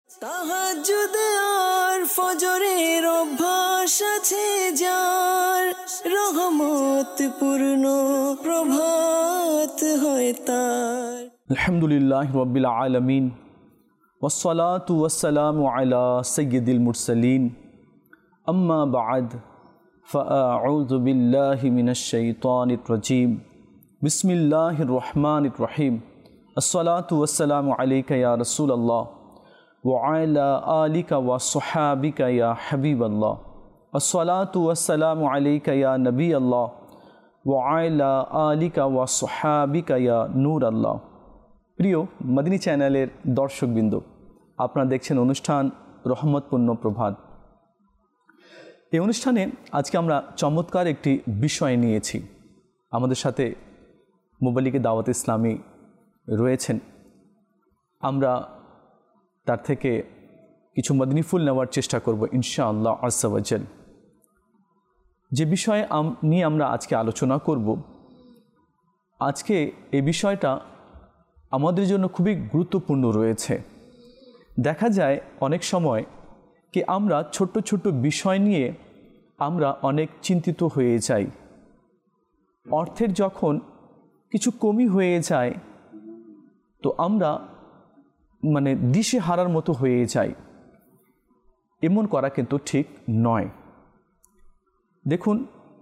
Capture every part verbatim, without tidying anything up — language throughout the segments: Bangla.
তাহাজ্জুদ আর ফজরের অভ্যাস আছে যার, রহমত পূর্ণ প্রভাত হয় তার। আলহামদুলিল্লাহি রাব্বিল আলামিন ওয়াসসালাতু ওয়াসসালামু আলা সাইয়্যিদিল মুরসালিন আম্মা বা'দ ফাআউযু বিল্লাহি মিনাশ শাইতানির রাজীম বিসমিল্লাহির রহমানির রহিম আসসালাতু ওয়াসসালামু আলাইকা ইয়া রাসূলুল্লাহ ওয়া আলা আলিকা ওয়া সাহাবিকা ইয়া হাবিবাল্লাহ আসসালাতু ওয়াসসালামু আলাইকা ইয়া নবিয়াল্লাহ ওয়া আলা আলিকা ওয়া সাহাবিকা ইয়া নূরাল্লাহ। প্রিয় মদিনী চ্যানেলের দর্শকবৃন্দ, আপনারা দেখছেন অনুষ্ঠান রহমতপূর্ণ প্রভাত। এই অনুষ্ঠানে আজকে আমরা চমৎকার একটি বিষয় নিয়েছি। আমাদের সাথে মুবাল্লিগে দাওয়াত ইসলামী রয়েছেন। আমরা তার থেকে কিছু মদিনী ফুল নেওয়ার চেষ্টা করব ইনশাআল্লাহ আজ্জা ওয়া জাল। যে বিষয়ে নিয়ে আমরা আজকে আলোচনা করব, আজকে এই বিষয়টা আমাদের জন্য খুবই গুরুত্বপূর্ণ রয়েছে। দেখা যায় অনেক সময় কি আমরা ছোট্ট ছোট্ট বিষয় নিয়ে আমরা অনেক চিন্তিত হয়ে যাই। অর্থের যখন কিছু কমি হয়ে যায় তো আমরা মানে দিশে হারার মতো হয়ে যাই। এমন করা কিন্তু ঠিক নয়। দেখুন,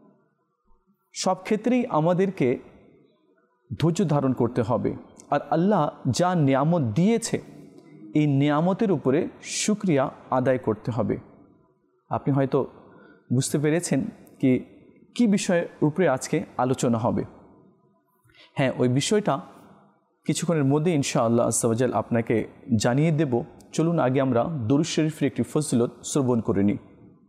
সব ক্ষেত্রেই আমাদেরকে ধৈর্য ধারণ করতে হবে, আর আল্লাহ যা নিয়ামত দিয়েছে এই নিয়ামতের উপরে শুকরিয়া আদায় করতে হবে। আপনি হয়তো বুঝতে পেরেছেন কি কি বিষয়ের উপরে আজকে আলোচনা হবে। হ্যাঁ, ওই বিষয়টা কিছুক্ষণের মধ্যে ইনশাআল্লাহ আজ্জা ওয়া জাল আপনাকে জানিয়ে দেব। চলুন আগে আমরা দরুদ শরীফের একটি ফজিলত শ্রবণ করে নিই।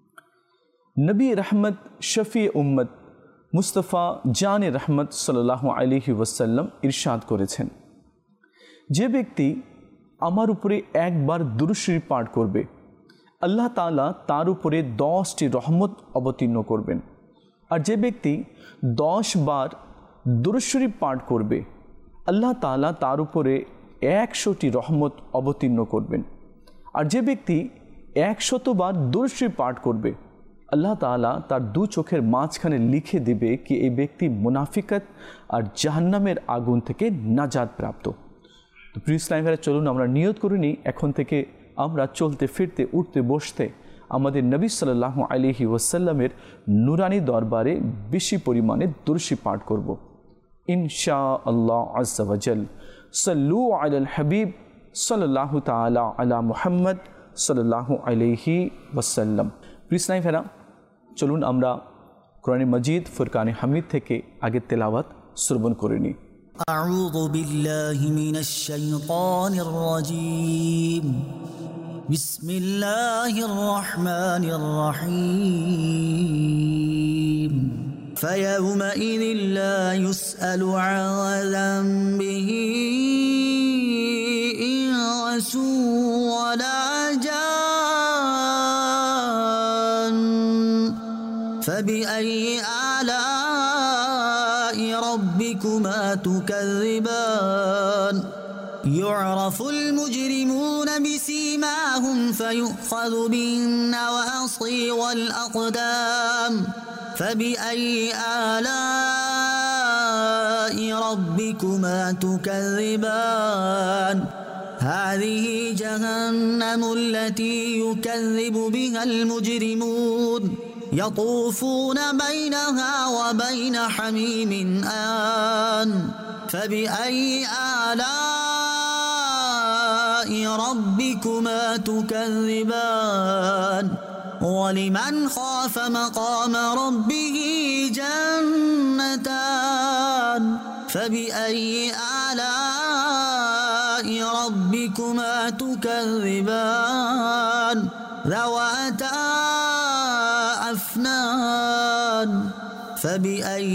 নবী রহমত শফি উম্মত মুস্তফা জানে রহমত সাল্লাল্লাহু আলাইহি ওয়াসাল্লাম ইরশাদ করেছেন, যে ব্যক্তি আমার উপরে একবার দুরূদ শরীফ পাঠ করবে আল্লাহ তাআলা তার উপরে দশটি রহমত অবতীর্ণ করবেন। আর যে ব্যক্তি দশ বার দুরূদ শরীফ পাঠ করবে আল্লাহ তাআলা তার উপরে একশোটি রহমত অবতীর্ণ করবেন। আর যে ব্যক্তি একশতবার দুরূদ শরীফ পাঠ করবে আল্লাহ তাআলা তার দু চোখের মাঝখানে লিখে দিবে কি এই ব্যক্তি মুনাফিকত আর জাহান্নামের আগুন থেকে নাজাত প্রাপ্ত। তো প্রিয় ইসলামী ভাইরা, চলুন আমরা নিয়ত করে নিই, এখন থেকে আমরা চলতে ফিরতে উঠতে বসতে আমাদের নবী সাল্লাল্লাহু আলাইহি ওয়াসাল্লামের নুরানি দরবারে বেশি পরিমাণে দুরূদ শরীফ পাঠ করব ইনশাআল্লাহ আজ্জা ওয়া জাল। সাল্লু আলাল হাবিব সাল্লাল্লাহু তাআলা আলা মুহাম্মদ সাল্লাল্লাহু আলাইহি ওয়াসাল্লাম। প্রিয় ইসলামী ভাইরা, চলুন আমরা কোরআন মাজিদ ফুরকানে হামিদ থেকে আগে তেলাওয়াত শ্রবণ করে নিই। আউযু বিল্লাহি মিনাশ শাইতানির রাজীম। বিসমিল্লাহির রহমানির রহিম। فيومئذ لا يسأل عن ذنبه إنس ولا جان فبأي آلاء ربكما تكذبان يعرف المجرمون بسيماهم فيؤخذ بالنواصي والأقدام فبأي آلاء ربكما تكذبان هذه جهنم التي يكذب بها المجرمون يطوفون بينها وبين حميم آن فبأي آلاء ربكما تكذبان ولمن خاف مقام ربه جنتان فبأي آلاء ربكما تكذبان ذواتا أفنان فبأي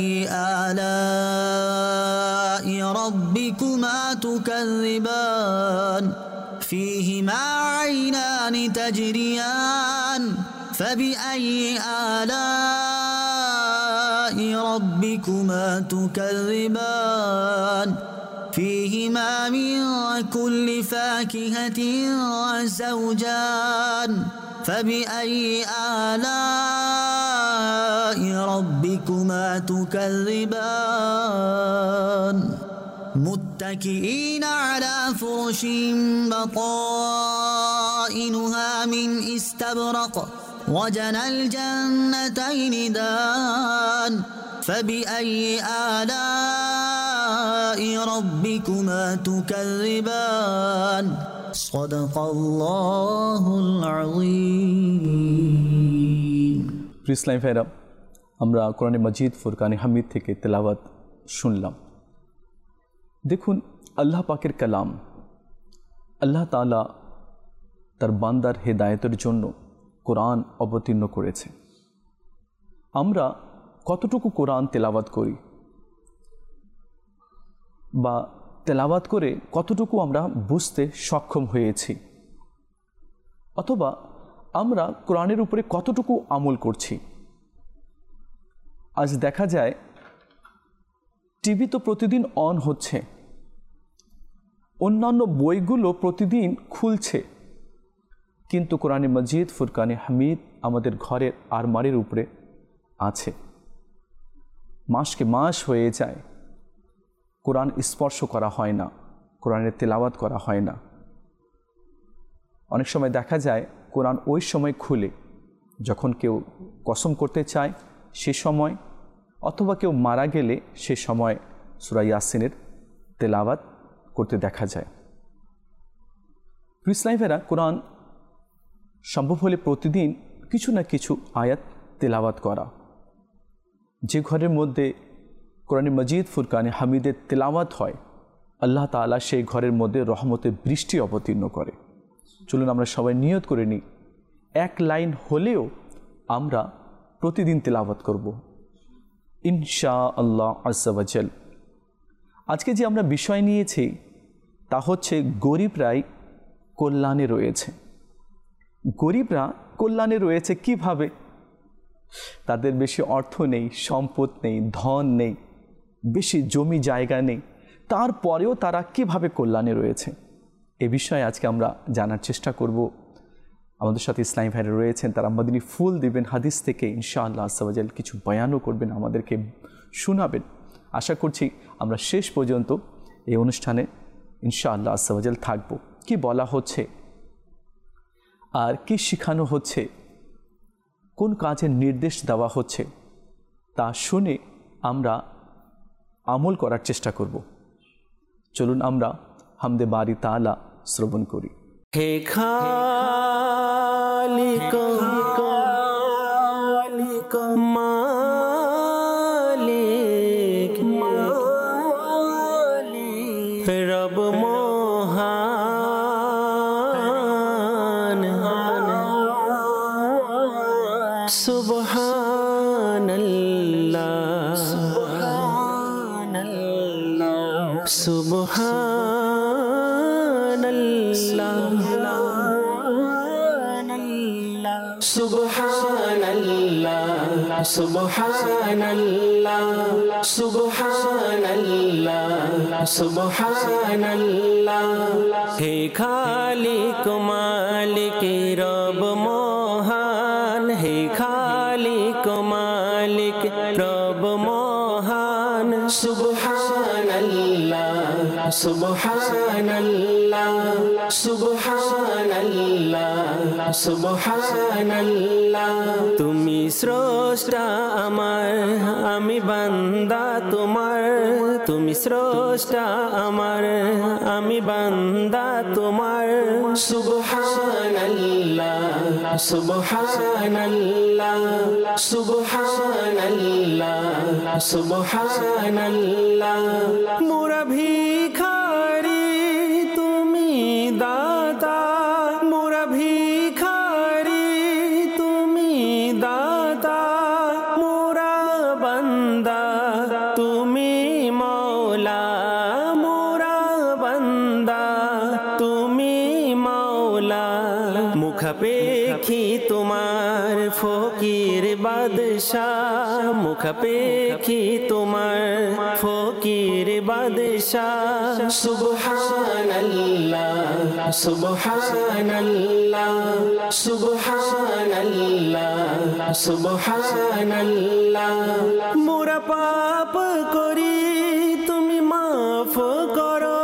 آلاء ربكما تكذبان فيهما عينان تجريان فبأي آلاء ربكما تكذبان فيهما من كل فاكهة زوجان فبأي آلاء ربكما تكذبان متكئين على فرش بطائنها من استبرق وجنى الجنتين دان فبأي آلاء ربكما تكذبان صدق الله العظيم ইসলাম ভাইরা, আমরা কোরআনে মাজিদ ফুরকানে হামিদ থেকে তেলাওয়াত শুনলাম। দেখুন, আল্লাহ পাকের কালাম, আল্লাহ তাআলা তার বান্দার হেদায়েতের জন্য কোরআন অবতীর্ণ করেছে। আমরা কতটুকু কোরআন তেলাওয়াত করি বা তেলাওয়াত করে কতটুকু আমরা বুঝতে সক্ষম হয়েছি, অথবা আমরা কোরআনের উপরে কতটুকু আমল করছি। আজ দেখা যায় টিভি তো প্রতিদিন অন হচ্ছে, অন্যান্য বইগুলো প্রতিদিন খুলছে, কিন্তু কোরআনে মাজিদ ফুরকানে হামিদ আমাদের ঘরের আলমারির উপরে আছে। মাসকে মাস হয়ে যায়, কোরআন স্পর্শ করা হয় না, কোরআনের তেলাওয়াত করা হয় না। অনেক সময় দেখা যায় কোরআন ওই সময় খুলে যখন কেউ কসম করতে চায় সে সময়, অথবা কেউ মারা গেলে সে সময় সূরা ইয়াসিনের তেলাওয়াত করতে দেখা যায়। ইসলামীরা কোরআন সম্ভব হলে প্রতিদিন কিছু না কিছু আয়াত তেলাওয়াত করা। যে ঘরের মধ্যে কোরআনে মাজিদ ফুরকানে হামিদের তেলাওয়াত হয়, আল্লাহ তাআলা সেই ঘরের মধ্যে রহমতের বৃষ্টি অবতীর্ণ করে। চলুন আমরা সবাই নিয়ত করে নিই, এক লাইন হলেও আমরা প্রতিদিন তেলাওয়াত করব ইনশাআল্লাহ আজ্জা ওয়া জাল। আজকে যে আমরা বিষয় নিয়েছি তা হচ্ছে গরিবরাই কল্যাণে রয়েছে। গরিবরা কল্যাণে রয়েছে কিভাবে? তাদের বেশি অর্থ নেই, সম্পদ নেই, ধন নেই, বেশি জমি জায়গা নেই, তারপরেও তারা কিভাবে কল্যাণে রয়েছে, এ বিষয়ে আজকে আমরা জানার চেষ্টা করব। আমাদের সাথে ইসলামী ভাইরা রয়েছেন, তারা মদিনী ফুল দিবেন হাদিস থেকে, ইনশাআল্লাহ আজ্জা ওয়া জাল কিছু বয়ানও করবেন, আমাদেরকে শোনাবেন। আশা করছি আমরা শেষ পর্যন্ত এই অনুষ্ঠানে ইনশাআল্লাহ আজ্জা ওয়া জাল থাকব। কি বলা হচ্ছে আর কি শেখানো হচ্ছে, কোন কাজের নির্দেশ দেওয়া হচ্ছে, তা শুনে আমরা আমল করার চেষ্টা করব। চলুন আমরা হামদে বারি তাআলা শ্রবণ করি। হে খালিক মালিক রব মহান সুবহানাল্লাহ সুবহানাল্লাহ সুবহানাল্লাহ সুবহানাল্লাহ সুবহানাল্লাহ সুবহানাল্লাহ হে খালিক মালিক রব মহান, হে খালিক মালিক রব মহান সুবহানাল্লাহ সুবহানাল্লাহ সুবহানাল্লাহ সুবহানাল্লাহ তুমি স্রষ্টা আমার, আমি বান্দা তোমার, তুমি স্রষ্টা আমার, আমি বান্দা তোমার সুবহানাল্লাহ সুবহানাল্লাহ সুবহানাল্লাহ সুবহানাল্লাহ মোরা ভিখারি তুমি দাতা, মোরা ভিখারি তুমি দাতা, মোরা বান্দা তুমি মওলা, মোরা বান্দা তুমি মওলা মুখাপেক্ষী তোমার ফকির বাদশাহ, মুখাপেক্ষী তোমার ফকির বাদশাহ। সুবহানাল্লাহ সুবহানাল্লাহ সুবহানাল্লাহ সুবহানাল্লাহ। মোরা পাপ করি তুমি মাফ করো,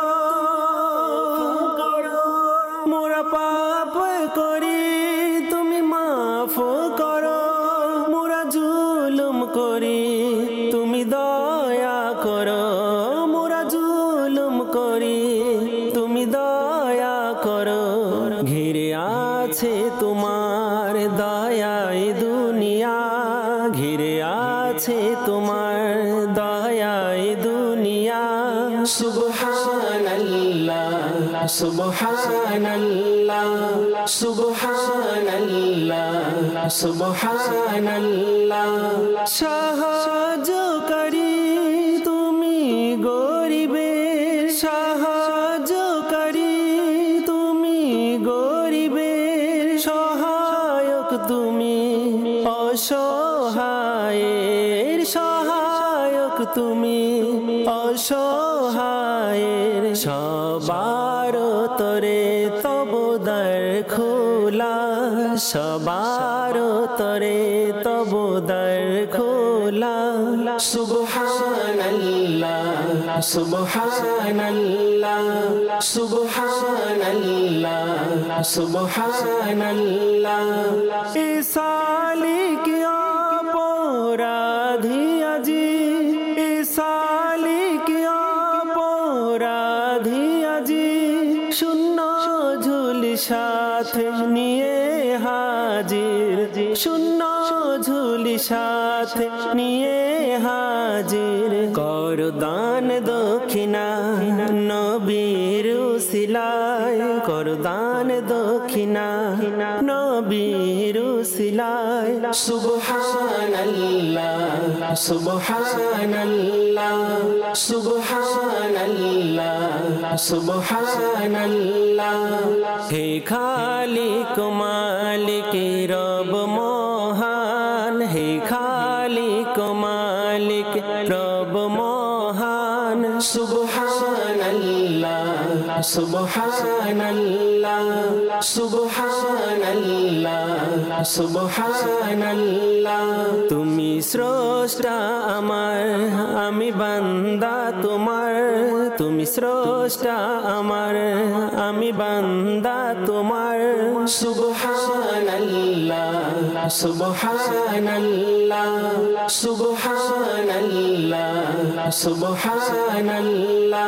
মোরা পাপ করি তুমি মাফ করো, মোরা জুলুম করি তুমি দয়া করো, মোরা জুলুম করি তুমি দয়া করো। ঘিরে আছে তোমার দয়ায় দুনিয়া, ঘিরে আছে তোমার দয়ায় দুনিয়া। সুবহানাল্লাহ সুবহানাল্লাহ সুবহানাল্লাহ সুবহানাল্লাহ। সাহায্যকারী তুমি গরিবের, সাহায্যকারী তুমি গরিবের, সহায়ক তুমি অসহায়ের, সহায়ক তুমি অসহায়ের। সবার তরে তব দ্বার খোলা, সবার তরে তব দ্বার খোলা। সুবহানাল্লাহ সুবহানাল্লাহ সুবহানাল্লাহ সুবহানাল্লাহ। এ সালিক অপরাধী আজি, এ সালিক অপরাধী আজি, শূন্য ঝুলি সাথে নিয়ে হাজির, শূন্য ঝুলি সাথে নিয়ে হাজির। কর দান দক্ষিণা নবীর উসিলায়, কর দান দক্ষিণা নবীর উসিলায়। সুবহানাল্লাহ সুবহানাল্লাহ সুবহানাল্লাহ সুবহানাল্লাহ। হে খালিক মালিক রব মহান, হে খালিক মালিক রব মহান। সুবহানাল্লাহ সুবহানাল্লাহ সুবহানাল্লাহ সুবহানাল্লাহ। তুমি স্রষ্টা আমার, আমি বান্দা তোমার, তুমি স্রষ্টা আমার, আমি বান্দা তোমার। সুবহানাল্লাহ সুবহানাল্লাহ সুবহানাল্লাহ সুবহানাল্লাহ।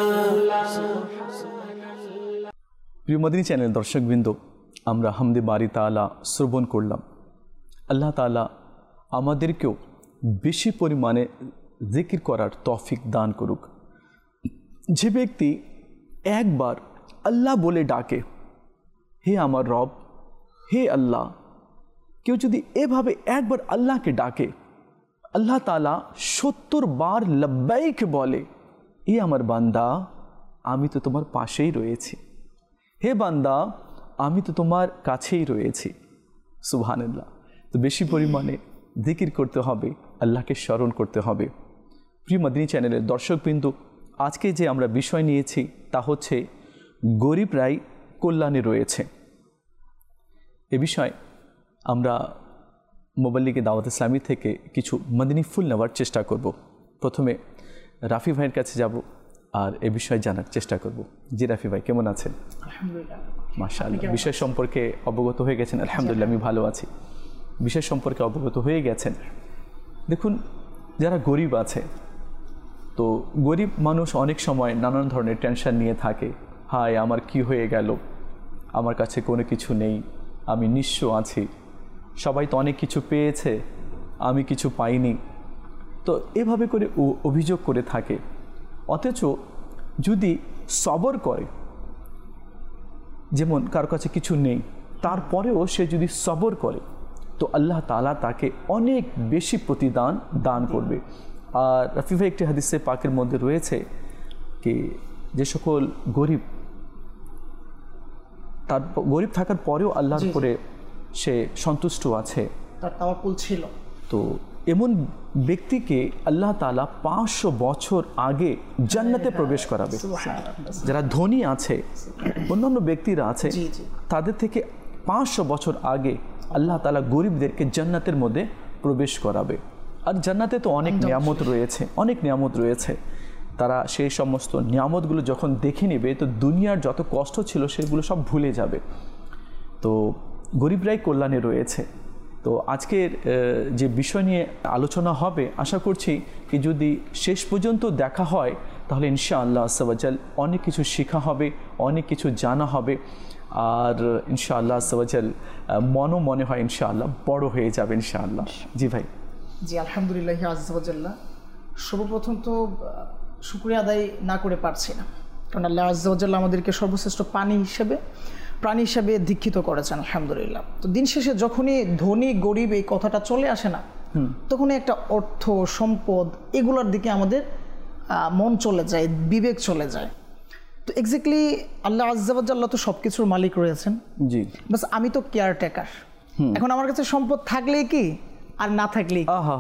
প্রিয় মদিনী চ্যানেল দর্শকবৃন্দ, আমরা হামদে বারি তাআলা শ্রবণ করলাম। আল্লাহ তাআলা আমাদেরকেও বেশি পরিমাণে জিকির করার তৌফিক দান করুক। যে ব্যক্তি একবার আল্লাহ বলে ডাকে, হে আমার রব, হে আল্লাহ, কেউ যদি এভাবে একবার আল্লাহকে ডাকে, আল্লাহ তাআলা সত্তর বার লব্বাইক বলে, এ আমার বান্দা, আমি তো তোমার পাশেই রয়েছি, হে বান্দা, আমি তো তোমার কাছেই রয়েছি। সুবহানাল্লাহ। তো বেশি পরিমাণে জিকির করতে হবে, আল্লাহকে স্মরণ করতে হবে। প্রিয় মদিনী চ্যানেলের দর্শকবৃন্দ, আজকে যে আমরা বিষয় নিয়েছি তা হচ্ছে গরিবরাই কল্যাণে রয়েছে। এ বিষয়ে আমরা মোবাল্লিগে দাওয়াত ইসলামী থেকে কিছু মদিনী ফুল নেওয়ার চেষ্টা করব। প্রথমে রাফি ভাইয়ের কাছে যাব আর এ বিষয়ে জানার চেষ্টা করব। জি রাফি ভাই, কেমন আছেন? আলহামদুলিল্লাহ। মাশাআল্লাহ। বিষয় সম্পর্কে অবগত হয়ে গেছেন? আলহামদুলিল্লাহ, আমি ভালো আছি। বিষয় সম্পর্কে অবগত হয়ে গেছেন। দেখুন, যারা গরিব আছে, তো গরিব মানুষ অনেক সময় নানান ধরনের টেনশন নিয়ে থাকে। হায়, আমার কি হয়ে গেল, আমার কাছে কোনো কিছু নেই, আমি নিঃস্ব আছি, সবাই তো অনেক কিছু পেয়েছে, আমি কিছু পাইনি। তো এভাবে করে ও অভিযোগ করে থাকে। অথচ যদি সবর করে, যেমন কারো কাছে কিছু নেই, তারপরেও সে যদি সবর করে, তো আল্লাহ তাআলা তাকে অনেক বেশি প্রতিদান দান করবে। আর রাফি ভাই, একটি হাদিসে পাকের মধ্যে রয়েছে কি যে সকল গরিব তার গরিব থাকার পরেও আল্লাহর উপরে সে সন্তুষ্ট আছে, তার তাওয়াক্কুল ছিল। তো এমন ব্যক্তিকে আল্লাহ তাআলা পাঁচশো বছর আগে জান্নাতে প্রবেশ করাবে। যারা ধনী আছে, অন্যান্য ব্যক্তিরা আছে, তাদের থেকে পাঁচশো বছর আগে আল্লাহ তাআলা গরিবদেরকে জান্নাতের মধ্যে প্রবেশ করাবে। আর জান্নাতে তো অনেক নিয়ামত রয়েছে, অনেক নিয়ামত রয়েছে। তারা সেই সমস্ত নিয়ামতগুলো যখন দেখে নেবে তো দুনিয়ার যত কষ্ট ছিল সেগুলো সব ভুলে যাবে। তো গরিবরাই কল্যাণে রয়েছে। তো আজকের যে বিষয় নিয়ে আলোচনা হবে, আশা করছি কি যদি শেষ পর্যন্ত দেখা হয় তাহলে ইনশাআল্লাহ আজ্জা ওয়া জাল অনেক কিছু শেখা হবে, অনেক কিছু জানা হবে। আর ইনশাআল্লাহ আজ্জা ওয়া জাল মনও মনে হয় ইনশাআল্লাহ বড় হয়ে যাবে ইনশাআল্লাহ। জি ভাই। জি আলহামদুলিল্লাহ আজ্জা ওয়া জাল্লাহ। সর্বপ্রথম তো শুকরিয়া আদায় না করে পারছি না, কারণ আল্লাহ আজ্জা ওয়া জাল্লাহ আমাদেরকে সর্বশ্রেষ্ঠ পানি হিসেবে প্রাণী হিসাবে দীক্ষিত করেছেন আলহামদুলিল্লাহ। তো দিন শেষে যখনই ধনী গরিব এই কথাটা চলে আসে না, তখনই একটা অর্থ সম্পদ এগুলোর দিকে আমাদের মন চলে যায়, বিবেক চলে যায়। তো এক্স্যাক্টলি আল্লাহ আজ্জা ওয়া জাল্লাহ তো সব কিছুর মালিক রয়েছেন, জি, বাস আমি তো কেয়ারটেকার। এখন আমার কাছে সম্পদ থাকলেই কি আর না থাকলেই,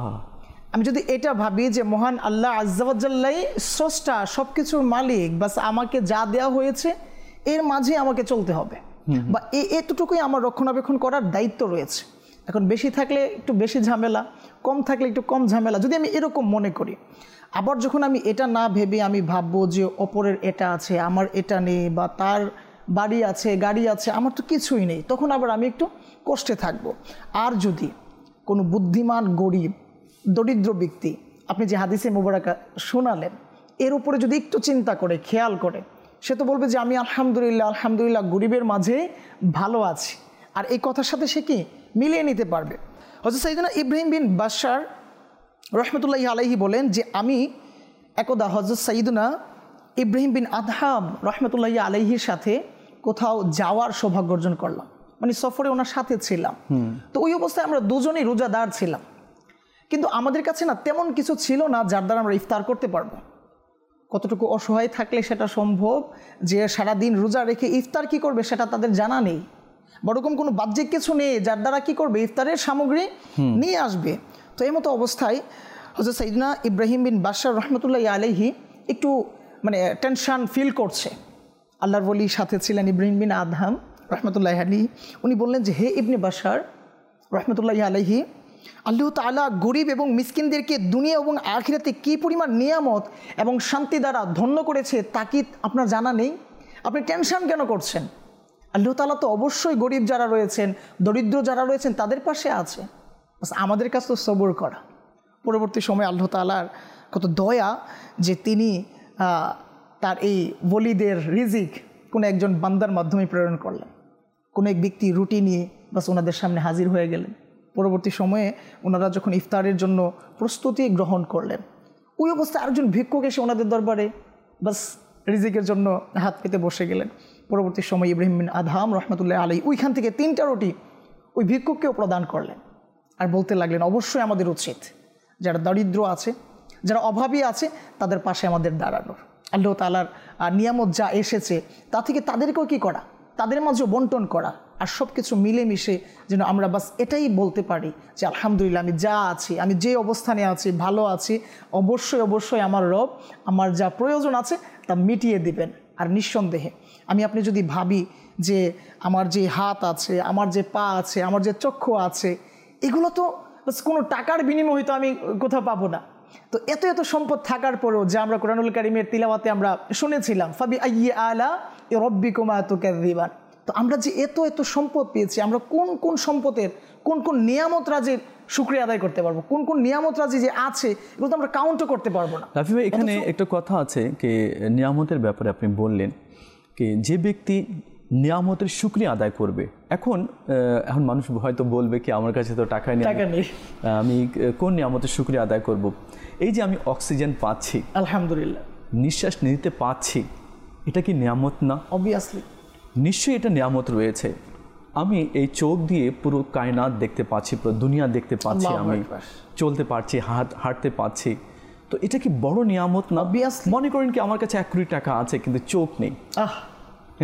আমি যদি এটা ভাবি যে মহান আল্লাহ আজ্জা ওয়া জাল্লাই স্রষ্টা, সব কিছুর মালিক, বাস আমাকে যা দেওয়া হয়েছে এর মাঝে আমাকে চলতে হবে, বা এতটুকুই আমার রক্ষণাবেক্ষণ করার দায়িত্ব রয়েছে। এখন বেশি থাকলে একটু বেশি ঝামেলা, কম থাকলে একটু কম ঝামেলা, যদি আমি এরকম মনে করি। আবার যখন আমি এটা না ভেবে আমি ভাববো যে অপরের এটা আছে, আমার এটা নেই, বা তার বাড়ি আছে, গাড়ি আছে, আমার তো কিছুই নেই, তখন আবার আমি একটু কষ্টে থাকবো। আর যদি কোনো বুদ্ধিমান গরিব দরিদ্র ব্যক্তি, আপনি যে হাদিসে মুবারাকা শোনালেন, এর উপরে যদি একটু চিন্তা করে খেয়াল করে, সে তো বলবে যে আমি আলহামদুলিল্লাহ আলহামদুলিল্লাহ গরিবের মাঝে ভালো আছি। আর এই কথার সাথে সে কি মিলিয়ে নিতে পারবে। হযরত সাইয়েদনা ইব্রাহিম বিন বাশশার রহমতুল্লাহি আলাইহি বলেন যে আমি একদা হযরত সাইয়েদনা ইব্রাহিম বিন আদহাম রহমতুল্লাহি আলাইহির সাথে কোথাও যাওয়ার সৌভাগ্য অর্জন করলাম, মানে সফরে ওনার সাথে ছিলাম। তো ওই অবস্থায় আমরা দুজনেই রোজাদার ছিলাম, কিন্তু আমাদের কাছে না তেমন কিছু ছিল না যার দ্বারা আমরা ইফতার করতে পারবো। কতটুকু অসহায় থাকলে সেটা সম্ভব যে সারাদিন রোজা রেখে ইফতার কি করবে সেটা তাদের জানা নেই, বড়রকম কোনো বাহ্যিক কিছু নেই যার দ্বারা কি করবে ইফতারের সামগ্রী নিয়ে আসবে। তো এই মতো অবস্থায় হযরত সাইয়েদনা ইব্রাহিম বিন বাশশার রহমতুল্লাহি আলাইহি একটু মানে টেনশন ফিল করছে। আল্লাহর ওলির সাথে ছিলেন ইব্রাহিম বিন আদহাম রহমতুল্লাহি আলাইহি। উনি বললেন যে হে ইবনে বাশশার রহমতুল্লাহি আলাইহি, আল্লাহ তাআলা গরিব এবং মিসকিনদেরকে দুনিয়া এবং আখিরাতে কী পরিমাণ নিয়ামত এবং শান্তি দ্বারা ধন্য করেছে তা কি আপনার জানা নেই? আপনি টেনশন কেন করছেন? আল্লাহ তাআলা তো অবশ্যই গরিব যারা রয়েছেন, দরিদ্র যারা রয়েছেন তাদের পাশে আছে, আমাদের কাছে তো সবর করা। পরবর্তী সময়ে আল্লাহ তাআলার কত দয়া যে তিনি তার এই ওলিদের রিজিক কোনো একজন বান্দার মাধ্যমে প্রেরণ করলেন। কোনো এক ব্যক্তি রুটি নিয়ে বাস ওনাদের সামনে হাজির হয়ে গেলেন। পরবর্তী সময়ে ওনারা যখন ইফতারের জন্য প্রস্তুতি গ্রহণ করলেন, ওই অবস্থায় আরেকজন ভিক্ষুক এসে ওনাদের দরবারে বাস রিজিকের জন্য হাত পেতে বসে গেলেন। পরবর্তী সময় ইব্রাহিম বিন আদহাম রহমতুল্লাহ আলাইহি ওইখান থেকে তিনটা রুটি ওই ভিক্ষুককেও প্রদান করলেন, আর বলতে লাগলেন অবশ্যই আমাদের উচিত যারা দরিদ্র আছে, যারা অভাবী আছে, তাদের পাশে আমাদের দাঁড়ানোর। আল্লাহ তাআলার নিয়ামত যা এসেছে তা থেকে তাদেরকেও কী করা, তাদের মাঝেও বন্টন করা, আর সব কিছু মিলেমিশে যেন আমরা বাস এটাই বলতে পারি যে আলহামদুলিল্লাহ আমি যা আছি, আমি যে অবস্থানে আছি, ভালো আছি, অবশ্যই অবশ্যই আমার রব আমার যা প্রয়োজন আছে তা মিটিয়ে দিবেন। আর নিঃসন্দেহে আমি আপনি যদি ভাবি যে আমার যে হাত আছে, আমার যে পা আছে, আমার যে চক্ষু আছে, এগুলো তো বাস কোনো টাকার বিনিময় হয়তো আমি কোথাও পাবো না। তো এত এত সম্পদ থাকার পরেও যে আমরা কোরআনুল কারীমের তিলাওয়াতে আমরা শুনেছিলাম ফাবি আইয়ি আলা রাব্বিকুমা তুকাযযিবান, তো আমরা যে এত এত সম্পদ পেয়েছি, আমরা কোন কোন সম্পদের কোন কোন নিয়ামত রাজির শুকরিয়া আদায় করতে পারবো, কোন কোন নিয়ামত রাজি যে আছে এগুলো তো আমরা কাউন্টও করতে পারবো না। রাফি ভাই, এখানে একটা কথা আছে কি নিয়ামতের ব্যাপারে আপনি বললেন কি যে ব্যক্তি নিয়ামতের শুকরিয়া আদায় করবে। এখন এখন মানুষ হয়তো বলবে কি আমার কাছে তো টাকা নেই, আমি কোন নিয়ামতের শুকরিয়া আদায় করব? এই যে আমি অক্সিজেন পাচ্ছি, আলহামদুলিল্লাহ, নিঃশ্বাস নিতে পাচ্ছি, এটা কি নিয়ামত না? অবভিয়াসলি নিশ্চয়ই এটা নিয়ামত রয়েছে। আমি এই চোখ দিয়ে পুরো কায়নাত দেখতে পাচ্ছি, পুরো দুনিয়া দেখতে পাচ্ছি, আমি চলতে পারছি, হাত হাঁটতে পারছি, তো এটা কি বড় নিয়ামত না? মনে করেন কি আমার কাছে এক কোটি টাকা আছে কিন্তু চোখ নেই,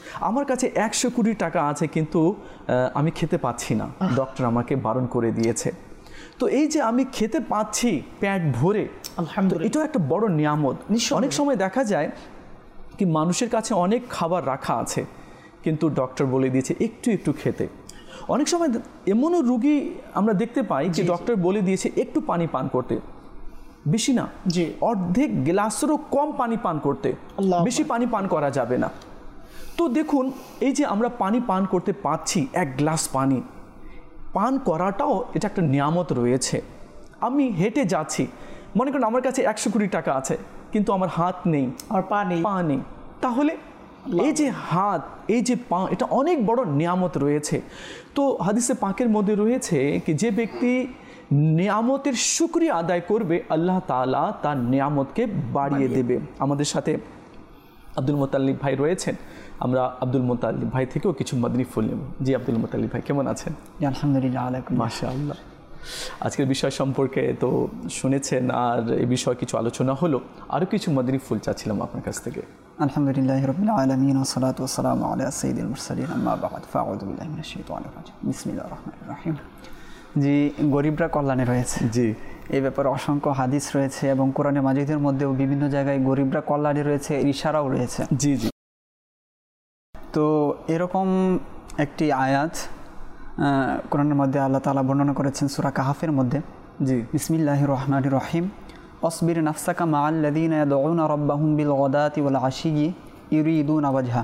আমার কাছে একশো কোটি টাকা আছে কিন্তু আমি খেতে পাচ্ছি না, ডক্টর আমাকে বারণ করে দিয়েছে। তো এই যে আমি খেতে পাচ্ছি পেট ভরে, আলহামদুলিল্লাহ, এটাও একটা বড় নিয়ামত। অনেক সময় দেখা যায় কি মানুষের কাছে অনেক খাবার রাখা আছে কিন্তু ডক্টর বলে দিয়েছে একটু একটু খেতে। অনেক সময় এমনও রুগী আমরা দেখতে পাই যে ডক্টর বলে দিয়েছে একটু পানি পান করতে, বেশি না, জি অর্ধেক গ্লাসেরও কম পানি পান করতে, বেশি পানি পান করা যাবে না। তো দেখুন এই যে আমরা পানি পান করতে পাচ্ছি, এক গ্লাস পানি পান করাটাও এটা একটা নিয়ামত রয়েছে। আমি হেঁটে যাচ্ছি, মনে করুন আমার কাছে একশো কোটি টাকা আছে কিন্তু আমার হাত নেই, আর পা নেই পা নেই তাহলে এই যে হাত, এই যে পা, এটা অনেক বড় নিয়ামত রয়েছে। তো হাদিসে পাকের মধ্যে রয়েছে কি যে ব্যক্তি নিয়ামতের শুকরিয়া আদায় করবে আল্লাহ তাআলা তার নিয়ামতকে বাড়িয়ে দেবে। আমাদের সাথে আব্দুল মোতাল্লিব ভাই রয়েছেন, আমরা আব্দুল মোতাল্লিব ভাই থেকেও কিছু মাদনী ফুল নেব। জি আব্দুল মোতাল্লিব ভাই কেমন আছেন? আলহামদুলিল্লাহ, মাশাআল্লাহ। আজকের বিষয় সম্পর্কে তো শুনেছেন, আর এই বিষয়ে কিছু আলোচনা হলো, আরও কিছু মাদনী ফুল চাচ্ছিলাম আপনার কাছ থেকে। আলহামদুলিল্লাহ রাব্বিল আলামিন ওয়া সালাতু ওয়া সালামু আলা সাইয়্যিদিল মুরসালিন, আম্মা বা'দ, ফাআউযু বিল্লাহি মিনাশ শাইতানির রাজিম, বিসমিল্লাহির রহমানির রহিম। জি, গরিবরা কল্যাণে রয়েছে, জি এই ব্যাপারে অসংখ্য হাদিস রয়েছে এবং কোরআনে মাজিদের মধ্যেও বিভিন্ন জায়গায় গরিবরা কল্যাণে রয়েছে, ইশারাও রয়েছে। জি জি। তো এরকম একটি আয়াত কোরআনের মধ্যে আল্লাহ তাআলা বর্ণনা করেছেন সূরা কাহাফের মধ্যে। জি, বিসমিল্লাহির রহমানির রহিম। অসবির নাফসাকা মাআল্লাযীনা ইয়াদউনা রাব্বাহুম বিল গাদাতি ওয়াল আশিয়্যি ইউরিদুনা ওয়াজহা।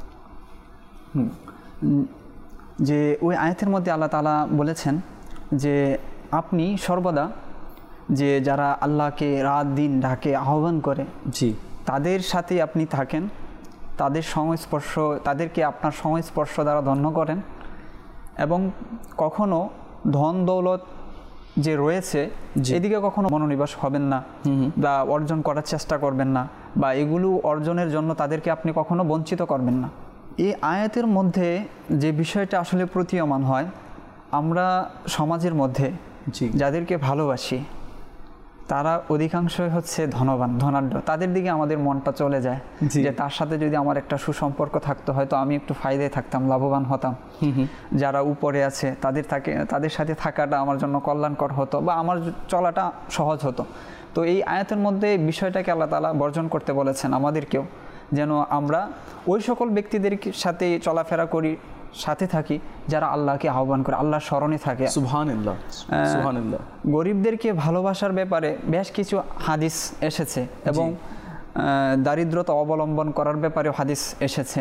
যে ওই আয়াতের মধ্যে আল্লাহ তাআলা বলেছেন যে আপনি সর্বদা যে যারা আল্লাহকে রাত দিন ডাকে, আহ্বান করে, জি তাদের সাথে আপনি থাকেন, তাদের সংস্পর্শ, তাদেরকে আপনার সংস্পর্শ দ্বারা ধন্য করেন এবং কখনো ধন দৌলত যে রয়েছে এদিকে কখনো মনোনিবেশ হবেন না বা অর্জন করার চেষ্টা করবেন না, বা এগুলো অর্জনের জন্য তাদেরকে আপনি কখনো বঞ্চিত করবেন না। এই আয়াতের মধ্যে যে বিষয়টা আসলে প্রতীয়মান হয়, আমরা সমাজের মধ্যে যাদেরকে ভালোবাসি তারা অধিকাংশই হচ্ছে ধনবান, ধনাঢ্য, তাদের দিকে আমাদের মনটা চলে যায় যে তার সাথে যদি আমার একটা সুসম্পর্ক থাকতো হয়তো আমি একটু ফায়দায় থাকতাম, লাভবান হতাম। যারা উপরে আছে তাদের থাকে, তাদের সাথে থাকাটা আমার জন্য কল্যাণকর হতো বা আমার চলাটা সহজ হতো। তো এই আয়াতের মধ্যে বিষয়টাকে আল্লাহ তাআলা বর্জন করতে বলেছেন আমাদেরকেও, যেন আমরা ওই সকল ব্যক্তিদের সাথে চলাফেরা করি, সাথে থাকি যারা আল্লাহকে আহ্বান করে, আল্লাহর স্মরণে থাকে। সুবহানাল্লাহ, সুবহানাল্লাহ। গরিবদেরকে ভালোবাসার ব্যাপারে বেশ কিছু হাদিস এসেছে এবং দারিদ্রতা অবলম্বন করার ব্যাপারেও হাদিস এসেছে।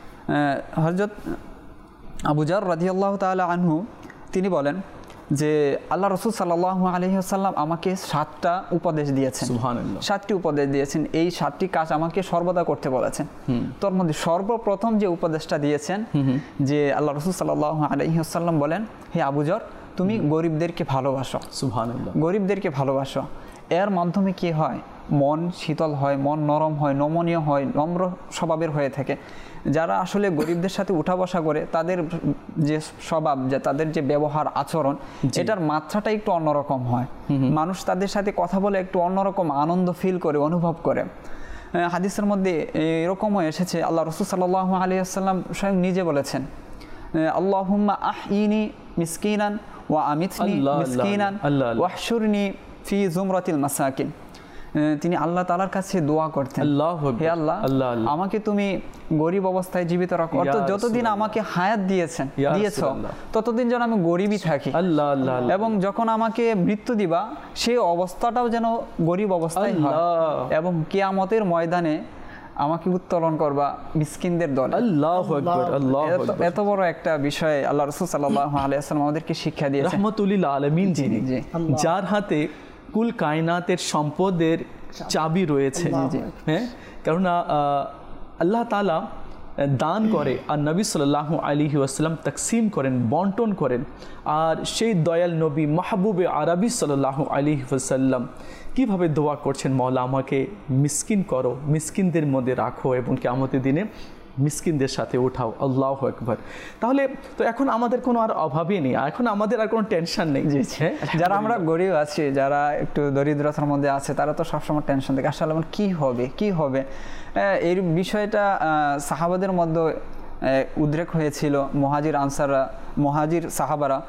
হযরত আবু যার রাদিয়াল্লাহু তাআলা আনহু তিনি বলেন যে আল্লাহ রাসূল সাল্লাল্লাহু আলাইহি ওয়াসাল্লাম আমাকে সাতটা উপদেশ দিয়েছেন। সুবহানাল্লাহ, সাতটি উপদেশ দিয়েছেন। এই সাতটি কাজ আমাকে সর্বদা করতে বলেছেন। তোর মধ্যে সর্বপ্রথম যে উপদেশটা দিয়েছেন যে আল্লাহ রাসূল সাল্লাল্লাহু আলাইহি ওয়াসাল্লাম বলেন, হে আবু যর তুমি গরিবদেরকে ভালোবাসো। সুবহানাল্লাহ, গরিবদেরকে ভালোবাসো। এর মাধ্যমে কি হয়, মন শীতল হয়, মন নরম হয়, নমনীয় হয়, নম্র স্বভাবের হয়ে থাকে। যারা আসলে গরিবদের সাথে উঠা বসা করে তাদের যে স্বভাব, যে তাদের যে ব্যবহার আচরণ, এটার মাত্রাটা একটু অন্যরকম হয়। মানুষ তাদের সাথে কথা বলে একটু অন্যরকম আনন্দ ফিল করে, অনুভব করে। হাদিসের মধ্যে এরকমও এসেছে, আল্লাহ রাসূল সাল্লাল্লাহু আলাইহি ওয়াসাল্লাম স্বয়ং নিজে বলেছেন, আল্লাহুম্মা আহইনি মিসকিনান ওয়া আমিতনি মিসকিনান ওয়াহশুরনি ফি জুমরাতিল মাসাকিন। তিনি আল্লাহ তাআলার কাছে দোয়া করতেন, হে আল্লাহ আমাকে তুমি গরিব অবস্থায় জীবিত রাখো, অর্থাৎ যতদিন আমাকে হায়াত দিয়েছেন দিয়েছ ততদিন যেন আমি গরিবই থাকি, এবং যখন আমাকে মৃত্যু দিবা সেই অবস্থাটাও যেন গরিব অবস্থায় হয়, এবং কিয়ামতের ময়দানে আমাকে উত্তোলন করবা মিসকিনদের দলে। আল্লাহু আকবার, আল্লাহু আকবার। এত বড় একটা বিষয় আল্লাহ রাসূল সাল্লাল্লাহু আলাইহি ওয়াসাল্লাম আমাদেরকে শিক্ষা দিয়েছেন। রাহমাতুল লিল আলামিন, যিনি যার হাতে কুল কায়নাতের সম্পদের চাবি রয়েছে। হ্যাঁ, কেননা আল্লাহ তাআলা দান করে আর নবী সাল্লাল্লাহু আলাইহি ওয়াসাল্লাম তাকসিম করেন, বন্টন করেন। আর সেই দয়াল নবী মাহবুবে আরবি সাল্লাল্লাহু আলাইহি ওয়াসাল্লাম কীভাবে দোয়া করছেন, মাওলা আমাকে মিসকিন করো, মিসকিনদের মধ্যে রাখো এবং কিয়ামতের দিনে মিসকিনদের সাথে উঠাও। আল্লাহু আকবার। তাহলে তো এখন আমাদের কোনো আর অভাবই নেই, এখন আমাদের আর কোনো টেনশন নেই। যারা আমরা গরিব আছি, যারা একটু দরিদ্রতার মধ্যে আছে, তারা তো সবসময় টেনশন থাকে আসলে আমার কী হবে কী হবে। এই বিষয়টা সাহাবাদের মধ্যে উদ্রেক হয়েছিল মুহাজির আনসাররা, মুহাজির সাহাবারা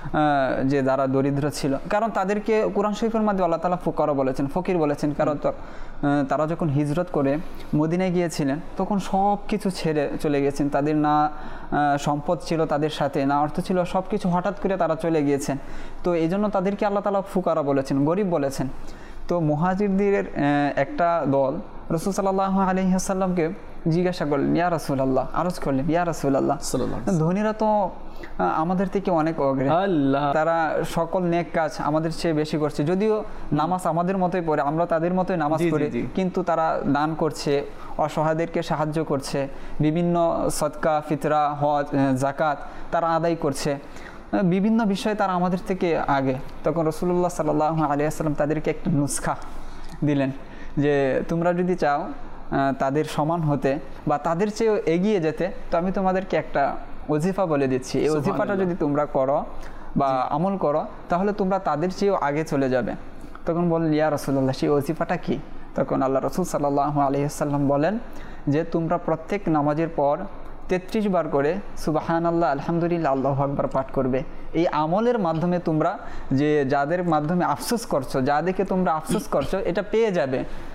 যে যারা দরিদ্র ছিল, কারণ তাদেরকে কোরআন শরীফের মধ্যে আল্লাহ তাআলা ফুকারা বলেছেন, ফকির বলেছেন, কারণ তারা যখন হিজরত করে মদিনায় গিয়েছিলেন তখন সব কিছু ছেড়ে চলে গেছেন, তাদের না সম্পদ ছিল তাদের সাথে, না অর্থ ছিল, সব কিছু হঠাৎ করে তারা চলে গিয়েছেন। তো এই জন্য তাদেরকে আল্লাহ তাআলা ফুকারা বলেছেন, গরিব বলেছেন। তো মুহাজিরদের একটা দল রাসূল সাল্লাল্লাহু আলাইহি ওয়াসাল্লামকে জিজ্ঞাসা করলেন, ইয়া রাসূলুল্লাহ, আরজ করলেন, ইয়া রাসূলুল্লাহ, ধনীরা তো আমাদের থেকে অনেক অগ্রে, তারা সকল নেক কাজ আমাদের চেয়ে বেশি করছে, যদিও নামাজ আমাদের মতোই পড়ে, আমরা তাদের মতোই নামাজ পড়ি, কিন্তু তারা দান করছে, অসহায়দেরকে সাহায্য করছে, বিভিন্ন সদকা ফিতরা হজ যাকাত তারা আদায় করছে, বিভিন্ন বিষয়ে তারা আমাদের থেকে আগে। তখন রাসূলুল্লাহ সাল্লাল্লাহু আলাইহি ওয়াসাল্লাম তাদেরকে একটা নুসখা দিলেন যে তোমরা যদি চাও তাদের সমান হতে বা তাদের চেয়েও এগিয়ে যেতে, তো আমি তোমাদেরকে একটা ওজিফা বলে দিচ্ছি, এই ওজিফাটা যদি তোমরা করো বা আমল করো তাহলে তোমরা তাদের চেয়েও আগে চলে যাবে। তখন বললেন, ইয়া রাসূলুল্লাহ, সেই ওজিফাটা কি? তখন আল্লাহ রাসূল সাল্লাল্লাহু আলাইহি ওয়াসাল্লাম বলেন যে তোমরা প্রত্যেক নামাজের পর তেত্রিশ বার করে সুবহানাল্লাহ, আলহামদুলিল্লাহ, আল্লাহু আকবার পাঠ করবে। এই আমলের মাধ্যমে তোমরা যে যাদের মাধ্যমে আফসোস করছো, যা দেখে তোমরা আফসোস করছো, এটা পেয়ে যাবে।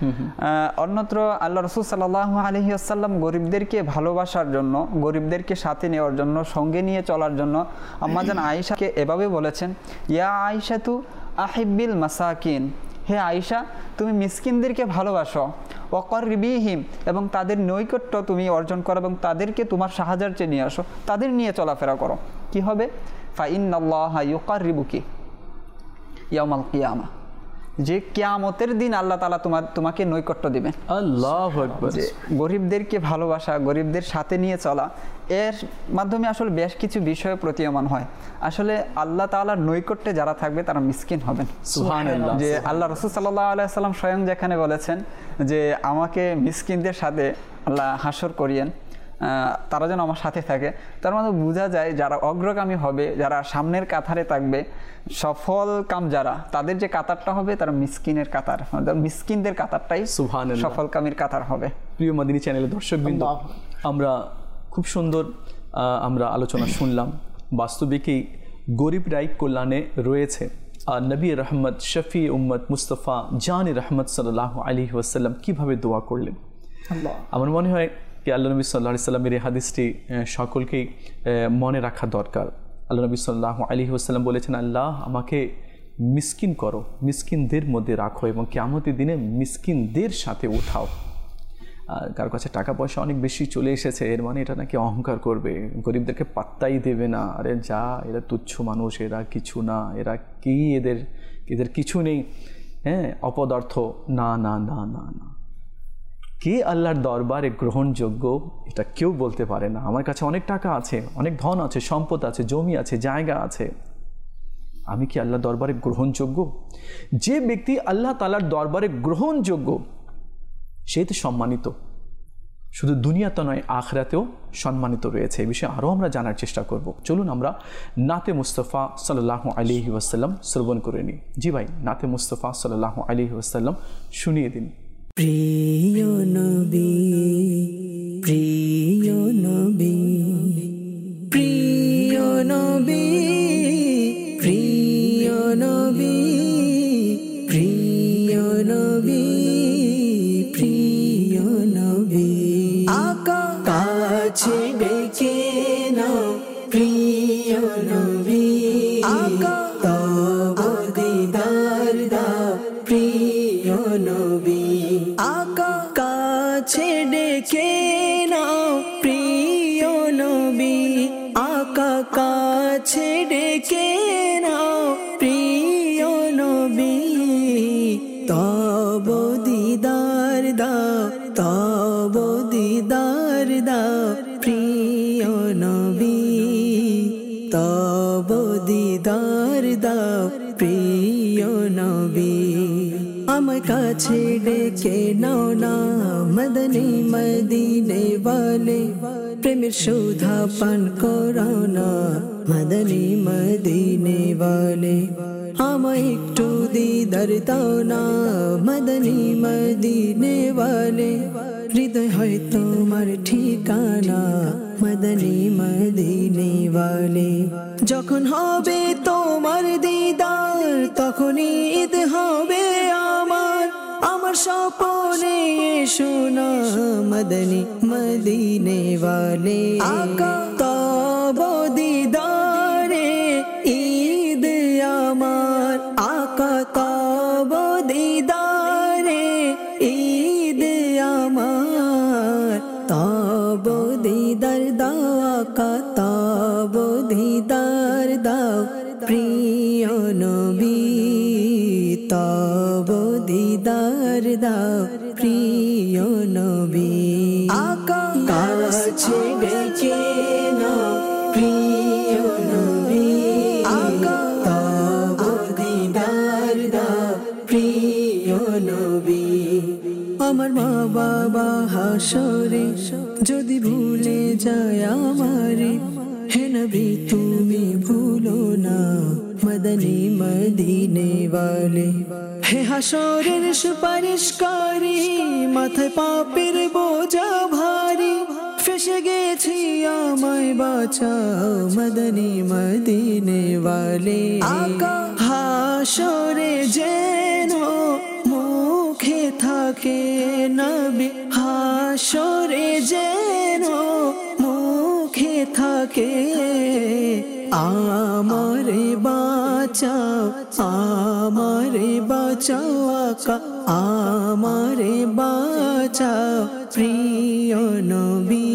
অন্যত্র আল্লাহ রাসূল সাল্লাল্লাহু আলাইহি ওয়াসাল্লাম গরিবদেরকে ভালোবাসার জন্য, গরিবদেরকে সাথে নেওয়ার জন্য, সঙ্গে নিয়ে চলার জন্য আম্মাজান আয়েশাকে এভাবে বলেছেন, ইয়া আয়েশাতু আহিব্বিল মাসাকিন, হে আয়েশা তুমি মিসকিনদেরকে ভালোবাসো, ওয়াকরিবিহিম, এবং তাদের নৈকট্য তুমি অর্জন করো এবং তাদেরকে তোমার সাহায্যার্থে নিয়ে আসো, তাদের নিয়ে চলাফেরা করো। কি হবে? ফাইন্নাল্লাহা ইউকাররিবুকি ইয়াউমাল কিয়ামা, যে কিয়ামতের দিন আল্লাহ তাআলা তোমার তোমাকে নৈকট্য দিবেন। আল্লাহু আকবার। গরিবদেরকে ভালোবাসা, গরিবদের সাথে নিয়ে চলা, এর মাধ্যমে আসলে বেশ কিছু বিষয় প্রতীয়মান হয়। আসলে আল্লাহ তাআলার নৈকট্যে যারা থাকবে তারা মিসকিন হবেন। সুবহানাল্লাহ। যে আল্লাহ রাসূল সাল্লাল্লাহু আলাইহি ওয়াসাল্লাম স্বয়ং যেখানে বলেছেন যে আমাকে মিসকিনদের সাথে আল্লাহ হাসর করিয়েন, তারা যেন আমার সাথে থাকে, তার মানে বোঝা যায় যারা অগ্রগামী হবে, যারা সামনের কাতারে থাকবে, সফল কাম যারা, তাদের যে কাতারটা হবে তারা মিসকিনের কাতার, মিসকিনদের কাতারটাই সফল কামের কাতার হবে। প্রিয় মাদিনী চ্যানেলের দর্শকবৃন্দ, আমরা খুব সুন্দর আমরা আলোচনা শুনলাম। বাস্তবিকই গরিবরাই কল্যাণে রয়েছে। আর নবী রহমত, শফি উম্মত মুস্তফা জান রহমত সাল্লাল্লাহু আলাইহি ওয়াসাল্লাম কীভাবে দোয়া করলেন। আমার মনে হয় কি আল্লাহ নবী সাল্লাল্লাহু আলাইহি ওয়াসাল্লামের এই হাদিসটি সকলকেই মনে রাখা দরকার। আল্লাহ নবী সাল্লাল্লাহু আলাইহি ওয়াসাল্লাম বলেছেন, আল্লাহ আমাকে মিসকিন করো, মিসকিনদের মধ্যে রাখো এবং কিয়ামতের দিনে মিসকিনদের সাথে উঠাও। কার কাছে টাকা পয়সা অনেক বেশি চলে এসেছে, এর মানে এটা নাকি অহংকার করবে, গরিবদেরকে পাত্তাই দেবে না, আরে যা এরা তুচ্ছ মানুষ, এরা কিছু না, এরা কি, এদের এদের কিছু নেই, হ্যাঁ অপদার্থ। না না না না না কে আল্লাহর দরবারে গ্রহণযোগ্য এটা কেউ বলতে পারে না। আমার কাছে অনেক টাকা আছে, অনেক ধন আছে, সম্পদ আছে, জমি আছে, জায়গা আছে, আমি কি আল্লাহর দরবারে গ্রহণযোগ্য? যে ব্যক্তি আল্লাহ তাআলার দরবারে গ্রহণযোগ্য সে তো সম্মানিত, শুধু দুনিয়াতে নয় আখিরাতেও সম্মানিত রয়েছে। এই বিষয়ে আরও আমরা জানার চেষ্টা করব। চলুন আমরা নাতে মুস্তাফা সাল্লাল্লাহু আলাইহি ওয়াসাল্লাম শ্রবণ করে নিই। জি ভাই, নাতে মুস্তাফা সাল্লাল্লাহু আলাইহি ওয়াসাল্লাম শুনিয়ে দিন। প্রিয় নবী, প্রিয় নবী, প্রিয় নবী, প্রিয় নবী, প্রিয় নবী, প্রিয় নবী, আকা কাছে ডেকে নাও প্রিয় নবী, আকা তব দিদার দাও প্রিয় নবী, আকা কাছে ডেকে নাও প্রিয় নবী, আকা কাছে ডেকে নাও প্রিয় নবী, তব দিদার দাও, তব দিদার দাও প্রিয় নবী, তব দিদার দাও প্রিয় নবী, আমার কাছে ডেকে নাও না মদনী মদিনে ওয়ালে, প্রেমের সুধা পান করাও না মদনী মদিনে ওয়ালে, আমায় একটু দিদার দাও না মদনী মদিনে ওয়ালে, হৃদয় হয় তোমার ঠিকানা মদনী মদিনে ওয়ালে। যখন হবে তোমার দিদার তখন ঈদ হবে আমার, আমার স্বপনে শোনা মদনী মদিনে ওয়ালে। আকা তব দিদারে ঈদ আমার, আকা তব দিদারে ঈদ আমার। তব দিদার দাও আকা তব দিদার দাও প্রিয় নবী, তব দিদার দাও প্রিয় নবী। আকা কাছে ডেকে নাও প্রিয় নবী, আকা তব দিদার দাও প্রিয় নবী। আমার মা বাবা হাসরে যদি ভুলে যায় আমারে, হে নবী তুমি ভুলো না মদনী মদিনে ওয়ালে। হে হাসরের সুপারিশকারী মাথায় পাপের বোঝা ভারী, ফেসে গেছি আমায় বাঁচাও মদনী মদিনে ওয়ালে। আকা হাসরে যেন মুখে থাকে নবী, হাসরে যেন মুখে থাকে আমারে বাঁচাও, আমারে বাঁচাও আকা আমারে বাঁচাও প্রিয় নবী,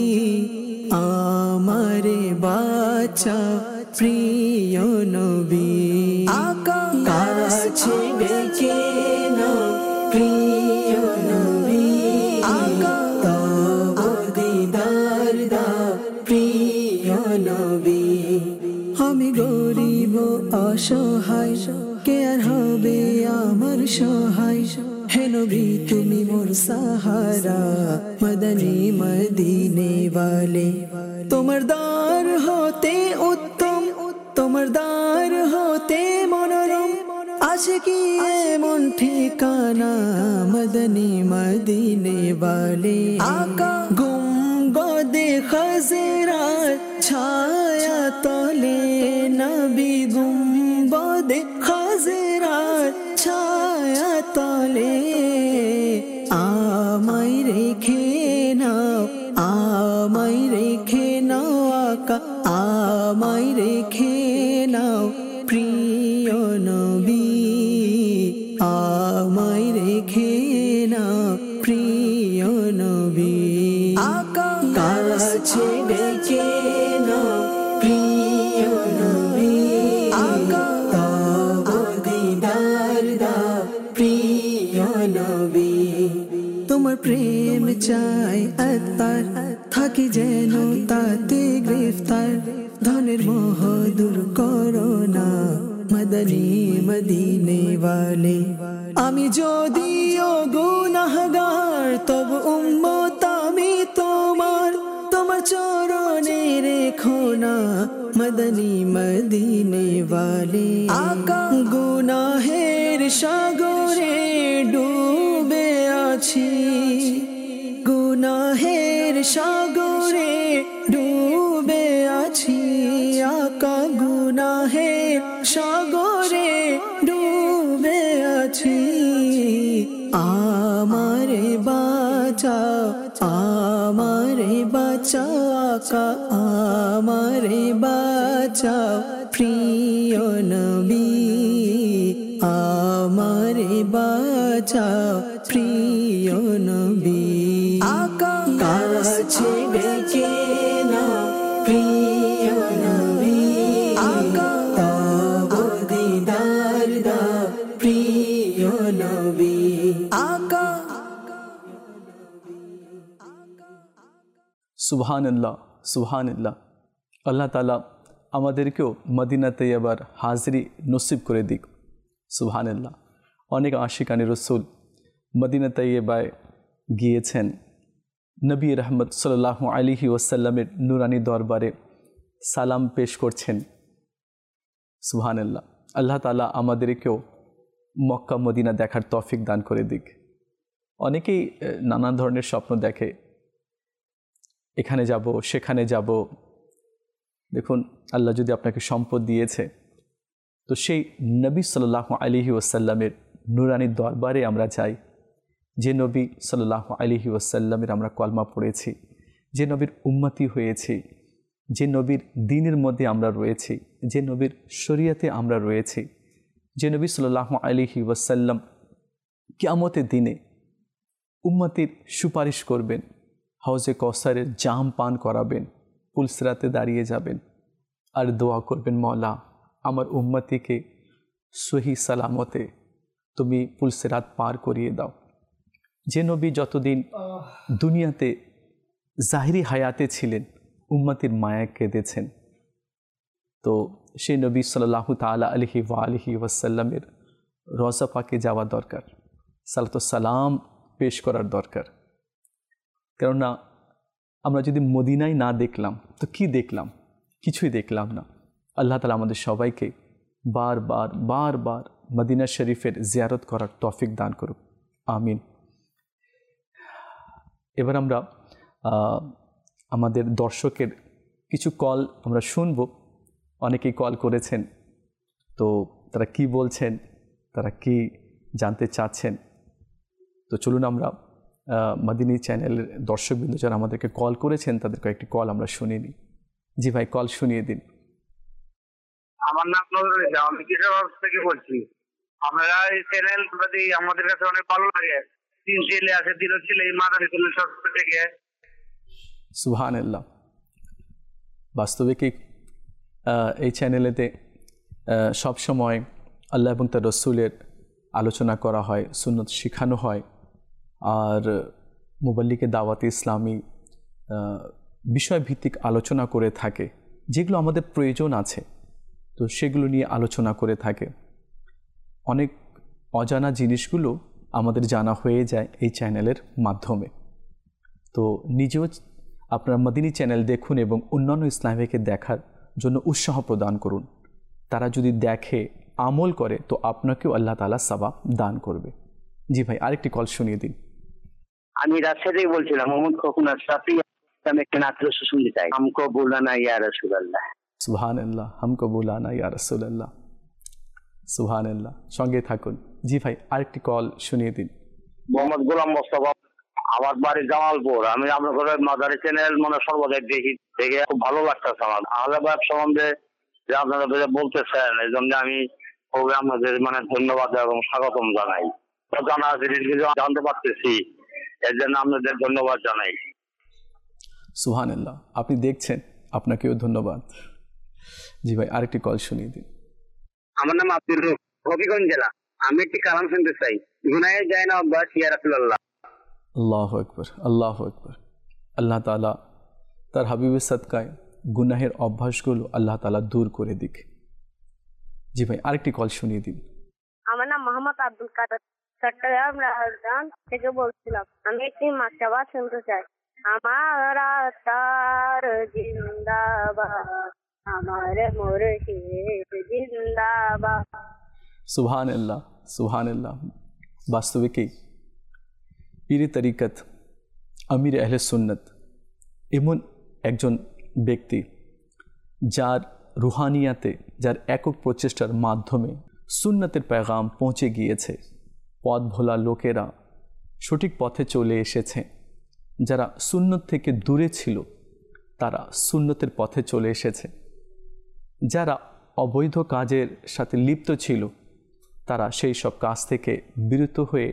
আমারে বাঁচাও প্রিয় নবী। আকা কাছে ডেকে নাও প্রিয় নবী, আকা তব দিদার দাও প্রিয় নবী। আমি গরিব অসহায় কে আর হবে আমার সহায়, হে নবী তুমি মোর সাহারা মদনী মদিনে ওয়ালে। তোমার দ্বার হতে উত্তম, তোমার দ্বার হতে মনোরম, আছে কি এমন ঠিকানা মদনী মদিনে ওয়ালে। আকা গুম্বদে খাজরার ছায়া তলে নবী, গুম্বদে খাজরার ছায়া তলে আমায় রেখে নাও, আমায় রেখে নাও আকা আমায় রেখে নাও প্রিয় নবী, আমায় রেখে নাও প্রিয় নবী। আকা কাছে ডেকে নাও প্রিয় নবী, আকা তব দিদার দাও প্রিয় নবী। তোমার প্রেম চাই আত্মার, থাকি যেন তাতে গ্রেফতার, ধনের মোহ দূর করো না মদনী মদিনে ওয়ালে। আমি যদিও গুনাহগার তব উম্মত আমি তোমার, তোমার চরণে রেখো না মদনী মদিনে ওয়ালে। আকা গুনাহের সাগরে ডুবে আছি, গুনাহের সাগরে ডুবে আছি, আকা গুনাহের সাগরে ডুবে আছি। আমারে বাঁচাও, আমারে বাঁচাও আকা আমারে বাঁচাও প্রিয় নবী, আমারে বাঁচাও প্রিয় নবী। আকা কাছে ডেকে নাও প্রিয় নবী, আকা তব দিদার দাও প্রিয় নবী। আকা সুবহানাল্লাহ সুবহানাল্লাহ। আল্লাহ তাআলা আমাদেরকেও মদিনা তৈয়বার হাজিরি নসিব করে দিক। সুবহানাল্লাহ। অনেক আশিকানে রসুল মদিনা তৈয়বায় গিয়েছেন, নবী রহমত সাল্লাল্লাহু আলাইহি ওয়াসাল্লামের নুরানি দরবারে সালাম পেশ করছেন। সুবহানাল্লাহ। আল্লাহ তাআলা আমাদেরকেও মক্কা মদিনা দেখার তৌফিক দান করে দিক। অনেকেই নানা ধরনের স্বপ্ন দেখে, এখানে যাব, সেখানে যাব। দেখুন, আল্লাহ যদি আপনাকে সম্পদ দিয়েছে, তো সেই নবী সাল্লাল্লাহু আলাইহি ওয়াসাল্লামের নুরানি দরবারে আমরা যাই, যে নবী সাল্লাল্লাহু আলাইহি ওয়াসাল্লামের আমরা কলমা পড়েছি, যে নবীর উম্মতি হয়েছি, যে নবীর দ্বীনের মধ্যে আমরা রয়েছি, যে নবীর শরিয়াতে আমরা রয়েছি, যে নবী সাল্লাল্লাহু আলাইহি ওয়াসাল্লাম কিয়ামতের দিনে উম্মতির সুপারিশ করবেন, হাউজে কৌসারের জাম পান করাবেন, পুলসিরাতে দাঁড়িয়ে যাবেন আর দোয়া করবেন, মওলা আমার উম্মতিকে সহি সালামতে তুমি পুলসিরাত পার করিয়ে দাও। যে নবী যতদিন দুনিয়াতে জাহিরি হায়াতে ছিলেন, উম্মতির মায়া কেঁদেছেন, তো সেই নবী সাল্লাল্লাহু তাআলা আলাইহি ওয়া আলিহি ওয়াসাল্লামের রওজা পাকে যাওয়া দরকার, সালাতু সালাম পেশ করার দরকার। কেননা আমরা যদি মদিনায় না দেখলাম তো কি দেখলাম? কিছুই দেখলাম না। আল্লাহ তাআলা আমাদের সবাইকে বারবার বারবার মদিনা শরীফের জিয়ারত করার তৌফিক দান করুক, আমিন। এবার আমরা আমাদের দর্শকের কিছু কল আমরা শুনব। অনেকেই কল করেছেন, তো তারা কি বলছেন, তারা কি জানতে চাচ্ছেন, তো চলুন আমরা মদিনী চ্যানেলের দর্শকবৃন্দ যারা আমাদেরকে কল করেছেন তাদের কয়েকটি কল আমরা শুনিয়ে নিই। জি ভাই, কল শুনিয়ে দিন। আমার নাম নজরুল ইসলাম, আমি কিশোরগঞ্জ থেকে বলছি। আপনারা এই চ্যানেল প্রতি আমাদের কাছে অনেক ভালো লাগে। তিন ছেলে আছে, তিন ছেলে মাদারী চ্যানেল থেকে। সুবহানাল্লাহ। বাস্তবে কি এই চ্যানেলেতে সবসময় আল্লাহ এবং তার রসুলের আলোচনা করা হয়, সুন্নত শেখানো হয়, আর মুবাল্লিগে দাওয়াতে ইসলামী বিষয়ভিত্তিক আলোচনা করে থাকে, যেগুলো আমাদের প্রয়োজন আছে, তো সেগুলো নিয়ে আলোচনা করে থাকে। অনেক অজানা জিনিসগুলো আমাদের জানা হয়ে যায় এই চ্যানেলের মাধ্যমে। তো নিজেও আপনারা মদিনী চ্যানেল দেখুন এবং অন্যান্য ইসলামীকে দেখার জন্য উৎসাহ প্রদান করুন। তারা যদি দেখে, আমল করে, তো আপনাকেও আল্লাহ তাআলা সওয়াব দান করবে। জি ভাই, আরেকটি কল শুনিয়ে দিন। আমি রাজশাহী থেকে বলছিলাম, মোহাম্মদ খোকন আশরাফি। আমি একটা নাত রসুল শুনতে চাই। হামকো বুলানা ইয়া রাসূলুল্লাহ। সুবহানাল্লাহ, হামকো বুলানা ইয়া রাসূলুল্লাহ। সুবহানাল্লাহ, সঙ্গে থাকুন। জি ভাই, আরেকটি কল শুনিয়ে দিন। মোহাম্মদ গোলাম মোস্তফা, আমার বাড়ি জামালপুর। আমি আপনাদের মাদারী চ্যানেল মানে সর্বদাই দেখি, দেখে খুব ভালো লাগতেছে আমার। আহলেবাদ সম্বন্ধে যে আপনারা বলতেছেন, এই জন্য আমি আপনাদের মানে ধন্যবাদ এবং স্বাগতম জানাই। জানা জিনিসগুলো জানতে পারতেছি, এর জন্য আপনাদের ধন্যবাদ জানাই। সুবহানাল্লাহ, আপনি দেখছেন, আপনাকেও ধন্যবাদ। জি ভাই, আরেকটি কল শুনিয়ে দিন। আমার নাম আব্দুল রুফ, হবিগঞ্জ জেলা। আমি একটি কালাম শুনতে চাই। গুনাহে যায় না আব্বাস ইয়া রাসূলুল্লাহ। আল্লাহু আকবার, আল্লাহু আকবার। আল্লাহ তাআলা তার হাবিবের সাদকায় গুনাহের অভ্যাসগুলো আল্লাহ তাআলা দূর করে দিক। জি ভাই, আরেকটি কল শুনিয়ে দিন। আমার নাম মোহাম্মদ আব্দুল কাদের, চট্টগ্রাম রাজধানী থেকে বলছিলাম। আমি একটি মাশরাবা শুনতে চাই। আমার আত্মার জিন্দাবাদ, আমার মুর্শিদ জিন্দাবাদ। সুবহানাল্লাহ, সুবহানাল্লাহ। বাস্তবে কি পীরে তরিকত, আমির আহলে সুন্নত এমন একজন ব্যক্তি যার রুহানিয়াতে, যার একক প্রচেষ্টার মাধ্যমে সুন্নতের পেগাম পৌঁছে গিয়েছে। পথ ভোলা লোকেরা সঠিক পথে চলে এসেছে, যারা সুন্নত থেকে দূরে ছিল তারা সুন্নতের পথে চলে এসেছে, যারা অবৈধ কাজের সাথে লিপ্ত ছিল তারা সেই সব কাজ থেকে বিরত হয়ে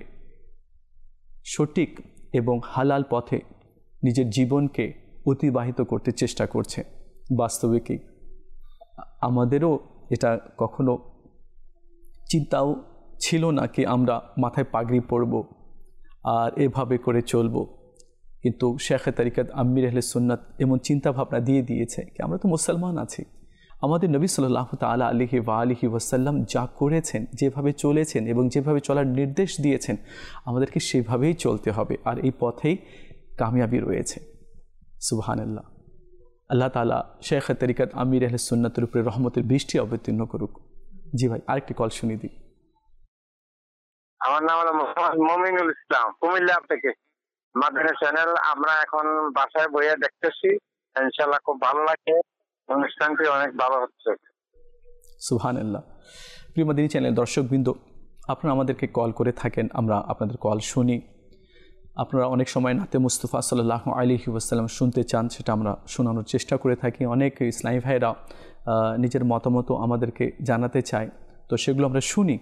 সঠিক এবং হালাল পথে নিজের জীবনকে অতিবাহিত করতে চেষ্টা করছে। বাস্তবে কি আমাদেরও এটা কখনো চিন্তাও ছিল না কি আমরা মাথায় পাগড়ি পরব আর এভাবে করে চলব, কিন্তু শেখ তরিকত আমির আহলে সুন্নাত এমন চিন্তা ভাবনা দিয়ে দিয়েছে কি আমরা তো মুসলমান আছি। আমাদের নবী সাল্লাল্লাহু তাআলা আলাইহি ওয়া আলিহি ওয়াসাল্লাম যা করেছেন, যেভাবে চলেছেন এবং যেভাবে চলার নির্দেশ দিয়েছেন, আমাদেরকে সেভাবেই চলতে হবে, আর এই পথেই কামিয়াবি রয়েছে। সুবহানাল্লাহ। আল্লাহ তাআলা শেখ তরিকত আমির আহলে সুন্নাতের উপরে রহমতের বৃষ্টি অবতীর্ণ করুক। জি ভাই, আরেকটি কল শুনিয়ে দিই। আমার নাম হলো মোহাম্মদ মুমিনুল ইসলাম, কুমিল্লা থেকে। মাদানী চ্যানেল আমরা এখন বাসায় বইয়ে দেখতেছি, ইনশাআল্লাহ খুব ভালো লাগে, অনুষ্ঠানটি অনেক ভালো হচ্ছে। সুবহানাল্লাহ। প্রিয় মাদানী চ্যানেল দর্শকবৃন্দ, আপনারা আমাদেরকে কল করে থাকেন, আমরা আপনাদের কল শুনি। আপনারা অনেক সময় নাতে মুস্তাফা সাল্লাল্লাহু আলাইহি ওয়াসাল্লাম শুনতে চান, সেটা আমরা শোনানোর চেষ্টা করে থাকি। অনেক ইসলামী ভাইরা নিজের মতামত আমাদেরকে জানাতে চায়, তো সেগুলো আমরা শুনি।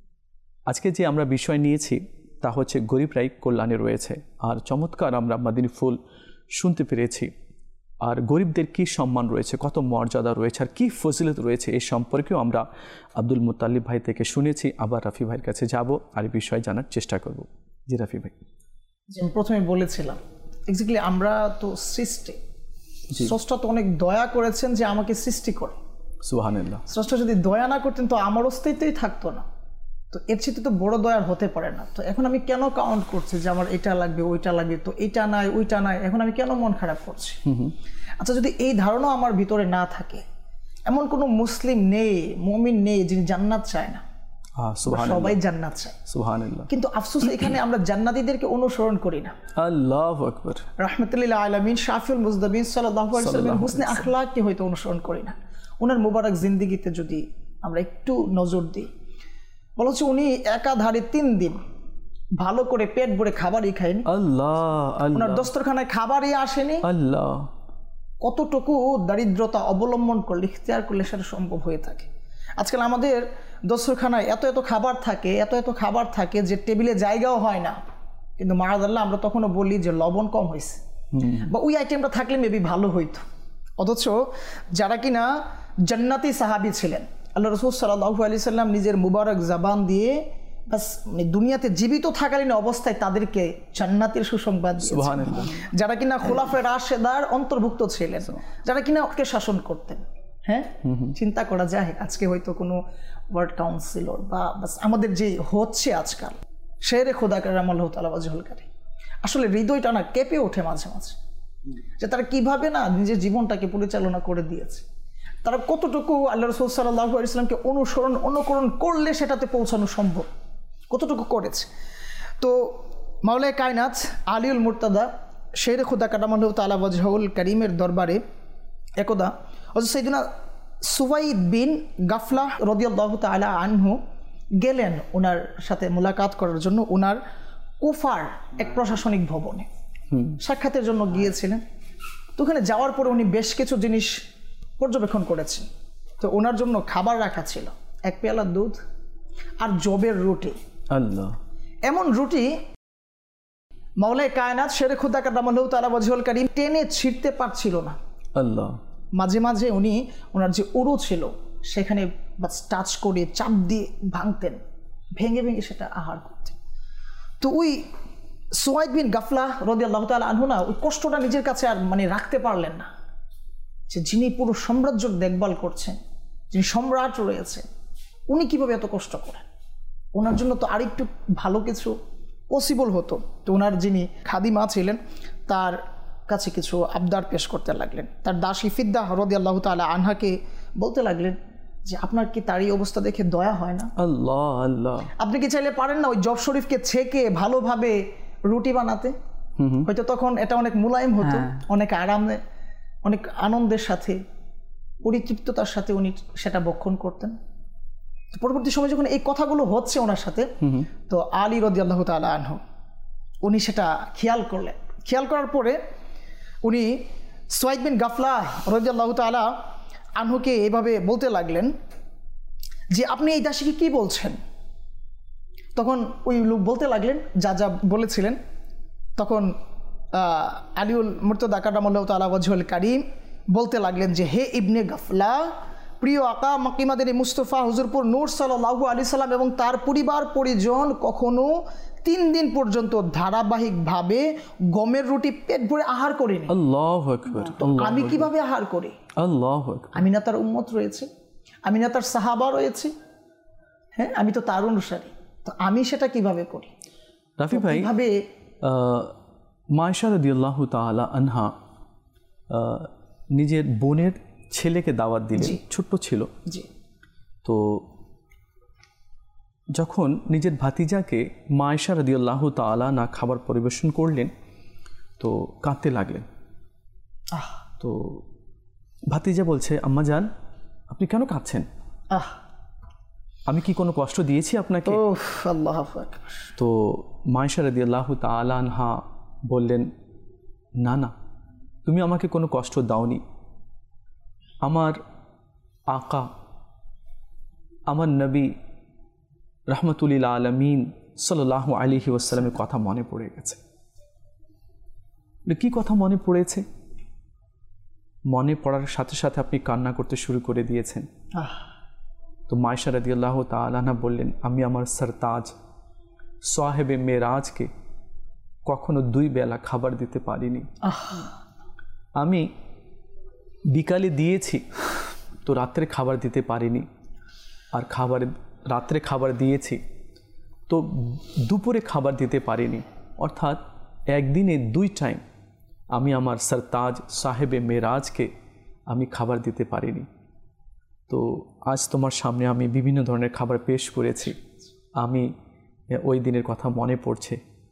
আজকে যে আমরা বিষয় নিয়েছি তা হচ্ছে গরিবরাই কল্যাণে রয়েছে, আর চমৎকার আমরা মাদিনী ফুল শুনতে পেরেছি। আর গরিবদের কি সম্মান রয়েছে, কত মর্যাদা রয়েছে, আর কি ফজিলত রয়েছে, এই সম্পর্কেও আমরা আব্দুল মুত্তালিব ভাই থেকে শুনেছি। আবার রাফি ভাইয়ের কাছে যাব আর এই বিষয়ে জানার চেষ্টা করব। জি রাফি ভাই। যে আমি প্রথমে বলেছিলাম, এক্স্যাক্টলি আমরা তো সৃষ্টি, স্রষ্টা তো অনেক দয়া করেছেন যে আমাকে সৃষ্টি করে। সুবহানাল্লাহ। স্রষ্টা যদি দয়া না করতেন তো আমার অস্তিত্বই থাকতো না, তো এর চেয়ে তো বড় দয়ার হতে পারে না। তো এখন আমি কেন কাউন্ট করছি যে আমার এটা লাগবে ওইটা লাগবে, তো এইটা নাই ওইটা নাই, এখন আমি কেন মন খারাপ করছি? আচ্ছা, যদি এই ধারণা আমার ভিতরে না থাকে, এমন কোনো মুসলিম নেই, মুমিন নেই যিনি জান্নাত চায় না। সবাই জান্নাত চায়, সুবহানাল্লাহ। কিন্তু আফসোস এখানে আমরা জান্নাতীদেরকে অনুসরণ করি না। আল্লাহু আকবার। রাহমাতুল আলামিন শাফিউল মুজদাবিন সাল্লাল্লাহু আলাইহি ওয়াসাল্লামের হুসনে আখলাককে হয়তো অনুসরণ করি না। ওনার মুবারক জিন্দেগিতে যদি আমরা একটু নজর দিই, বলা হচ্ছে উনি একাধারে তিন দিন ভালো করে পেট ভরে খাবারই খায়নি। আল্লাহ আল্লাহ। ওনার দস্তরখানায় খাবারই আসেনি। আল্লাহ। কতটুকু দারিদ্রতা অবলম্বন করলে, ইখতিয়ার করলে সেটা সম্ভব হয়ে থাকে। আজকাল আমাদের দস্তরখানায় এত এত খাবার থাকে, এত এত খাবার থাকে যে টেবিলে জায়গাও হয় না, কিন্তু মাআযাল্লাহ আমরা তখনও বলি যে লবণ কম হয়েছে, বা ওই আইটেমটা থাকলে মেবি ভালো হইতো। অথচ যারা কিনা জান্নাতি সাহাবী ছিলেন, আল্লাহ রাসূল সাল্লাল্লাহু আলাইহি সাল্লাম নিজের মুবারক জবান দিয়ে বাস মানে দুনিয়াতে জীবিত থাকালীন অবস্থায় তাদেরকে জান্নাতের সুসংবাদ দিয়েছেন। সুবহানাল্লাহ। যারা কিনা খুলাফায়ে রাশেদার অন্তর্ভুক্ত ছিলেন, যারা কিনা ওকে শাসন করতেন। হ্যাঁ, চিন্তা করা যায় আজকে হয়তো কোনো ওয়ার্ড কাউন্সিলর বা বাস আমাদের যে হচ্ছে আজকাল শেরে খোদা কারামাল্লাহু তাআলা ওয়াজহুল কারীম, আসলে হৃদয়টা না কেঁপে ওঠে মাঝে মাঝে যে তারা কিভাবে না নিজের জীবনটাকে পরিচালনা করে দিয়েছে। তারা কতটুকু আল্লাহ রাসূল সাল্লাল্লাহু আলাইহি ওয়াসাল্লামকে অনুসরণ অনুকরণ করলে সেটাতে পৌঁছানো সম্ভব, কতটুকু করেছে। তো মাওলায়ে কায়নাত আলিউল মুর্তাদা শেরে খোদা কারামাল্লাহু তাআলা ওয়াজহুল কারীমের দরবারে একদা হযরত সাইয়েদনা সুওয়াইদ বিন গাফলা রাদিয়াল্লাহু তাআলা আনহু গেলেন ওনার সাথে মুলাকাত করার জন্য ওনার কুফার এক প্রশাসনিক ভবনে সাক্ষাতের জন্য গিয়েছিলেন। তো ওখানে যাওয়ার পরে উনি বেশ কিছু জিনিস পর্যবেক্ষণ করেছেন। তো ওনার জন্য খাবার রাখা ছিল এক পেয়ালা দুধ আর জবের রুটি। আল্লাহ। এমন রুটি মাওলায়ে কায়নাত শেরে খোদা কারামাল্লাহু তাআলা ওয়াজহুল কারীম টেনে ছিঁড়তে পারছিল না। আল্লাহ। মাঝে মাঝে উনি ওনার যে উরু ছিল সেখানে বাস টাচ করে চাপ দিয়ে ভাঙতেন, ভেঙে ভেঙে সেটা আহার করতেন। তো ওই সুওয়াইদ বিন গাফলা রাদিয়াল্লাহু তাআলা আনহু না ওই কষ্টটা নিজের কাছে আর মানে রাখতে পারলেন না, যে যিনি পুরো সাম্রাজ্যের দেখভাল করছেন, যিনি সম্রাট রয়েছে, উনি কিভাবে এত কষ্ট করেন। ওনার জন্য তো আরেকটু ভালো কিছু পসিবল হতো। তো ওনার যিনি খাদিমা ছিলেন তার কাছে কিছু আবদার পেশ করতে লাগলেন। তার দাসী ফিদ্দা রাদিয়াল্লাহু তাআলা আনহাকে বলতে লাগলেন যে আপনার কি তার এই অবস্থা দেখে দয়া হয় না? আল্লাহ আল্লাহ। আপনি কি চাইলে পারেন না ওই জব শরীফকে ছেঁকে ভালোভাবে রুটি বানাতে? হয়তো তখন এটা অনেক মুলায়েম হতো, অনেক আরামে, অনেক আনন্দের সাথে, পরিতৃপ্ততার সাথে উনি সেটা ভক্ষণ করতেন। পরবর্তী সময় যখন এই কথাগুলো হচ্ছে ওনার সাথে, তো আলী রাদিয়াল্লাহু তাআলা আনহু উনি সেটা খেয়াল করলেন। খেয়াল করার পরে উনি সুওয়াইদ বিন গাফলা রাদিয়াল্লাহু তাআলা আনহুকে এভাবে বলতে লাগলেন যে আপনি এই দাসীকে কি বলছেন? তখন ওই লোক বলতে লাগলেন যা যা বলেছিলেন। তখন আলিউল মুর্তাদা কারামাল্লাহু তাআলা ওয়াজহুল কারীম বলতে লাগলেন যে হে ইবনে গাফলা, প্রিয় আকা মাকিমাদের মুস্তফা হুজুরপুর নূর সাল্লাল্লাহু আলাইহি সাল্লাম এবং তার পরিবার পরিজন কখনো তিন দিন পর্যন্ত ধারাবাহিকভাবে গমের রুটি পেট ভরে আহার করেনি। আল্লাহু আকবার। আমি কিভাবে আহার করি? আল্লাহু আকবার। আমি না তার উম্মত রয়েছে, আমি না তার সাহাবা রয়েছে, হ্যাঁ আমি তো তার অনুসারী, তো আমি সেটা কিভাবে করি? রাফি ভাই, কিভাবে মা আয়েশা রাদিয়াল্লাহু তাআলা আনহা নিজের বোনের ছেলেকে দাওয়াত দিলেন, ছোট্ট ছিল। জি। তো যখন নিজের ভাতিজাকে মা আয়েশা রাদিয়াল্লাহু তাআলা না খাবার পরিবেশন করলেন, তো কাঁদতে লাগলেন। তো ভাতিজা বলছে, আম্মা জান আপনি কেন কাঁদছেন? আহ আমি কি কোনো কষ্ট দিয়েছি আপনাকে? আল্লাহু আকবার। তো মায়েশা রাদিয়াল্লাহু তাআলা আনহা বললেন, না না, তুমি আমাকে কোনো কষ্ট দাওনি। আমার আকা, আমার নবী রাহমাতুল লিল আলামিন সাল্লাল্লাহু আলাইহি ওয়াসাল্লামের কথা মনে পড়ে গেছে। কি কথা মনে পড়েছে? মনে পড়ার সাথে সাথে আপনি কান্না করতে শুরু করে দিয়েছেন। তো মায়েশা রাদিয়াল্লাহু তাআলা আনহা বললেন, আমি আমার সরতাজ সাহেবে মেরাজকে কখনো দুই বেলা খাবার দিতে পারিনি। আমি বিকালে দিয়েছি তো রাত্রে খাবার দিতে পারিনি, আর খাবার রাত্রে খাবার দিয়েছি তো দুপুরে খাবার দিতে পারিনি। অর্থাৎ একদিনে দুই টাইম আমি আমার সরতাজ সাহেবে মেরাজকে আমি খাবার দিতে পারিনি। তো আজ তোমার সামনে আমি বিভিন্ন ধরনের খাবার পেশ করেছি। আমি ওই দিনের কথা মনে পড়ছে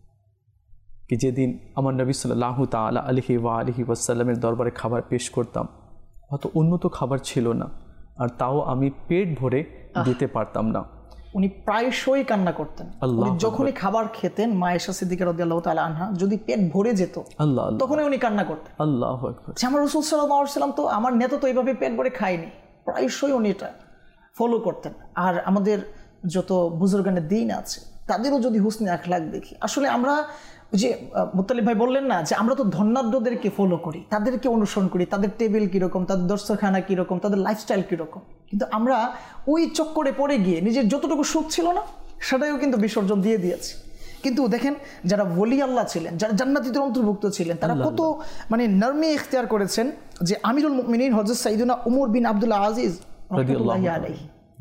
কি যেদিন আমার নবী সাল্লাল্লাহু তাআলা আলাইহি ওয়া আলিহি ওয়াসাল্লামের দরবারে খাবার পেশ করতাম, অত উন্নত খাবার ছিল না, আর তাও আমি পেট ভরে দিতে পারতাম না। উনি প্রায়শই কান্না করতেন। উনি যখনই খাবার খেতেন মায়েশা সিদ্দিকা রাদিয়াল্লাহু তাআলা আনহা যদি পেট ভরে যেত আল্লাহ তখনই উনি কান্না করতেন। আল্লাহু আকবার। আমার রাসূল সাল্লাল্লাহু আলাইহি ওয়াসাল্লাম তো আমার নেতা তো এইভাবে পেট ভরে খায়নি, প্রায়শই উনি এটা ফলো করতেন। আর আমাদের যত বুজুর্গানের দিন আছে তাদেরও যদি হুসনে আখলাক দেখি, আসলে আমরা যে মুত্তালিব ভাই বললেন না যে আমরা তো ধন্যাঢ্যদেরকে ফলো করি, তাদেরকে অনুসরণ করি, তাদের টেবিল কীরকম, তাদের দস্তরখানা কীরকম, তাদের লাইফস্টাইল কীরকম, কিন্তু আমরা ওই চক্করে পড়ে গিয়ে নিজের যতটুকু সুখ ছিল না সেটাও কিন্তু বিসর্জন দিয়ে দিয়েছি। কিন্তু দেখেন যারা ওলি আল্লাহ ছিলেন, যারা জান্নাতীদের অন্তর্ভুক্ত ছিলেন, তারা কত মানে নরমি ইখতিয়ার করেছেন। যে আমিরুল মুমিনিন হযরত সাইয়্যিদুনা উমর বিন আব্দুল আজিজ রাদিয়াল্লাহু আলাইহি,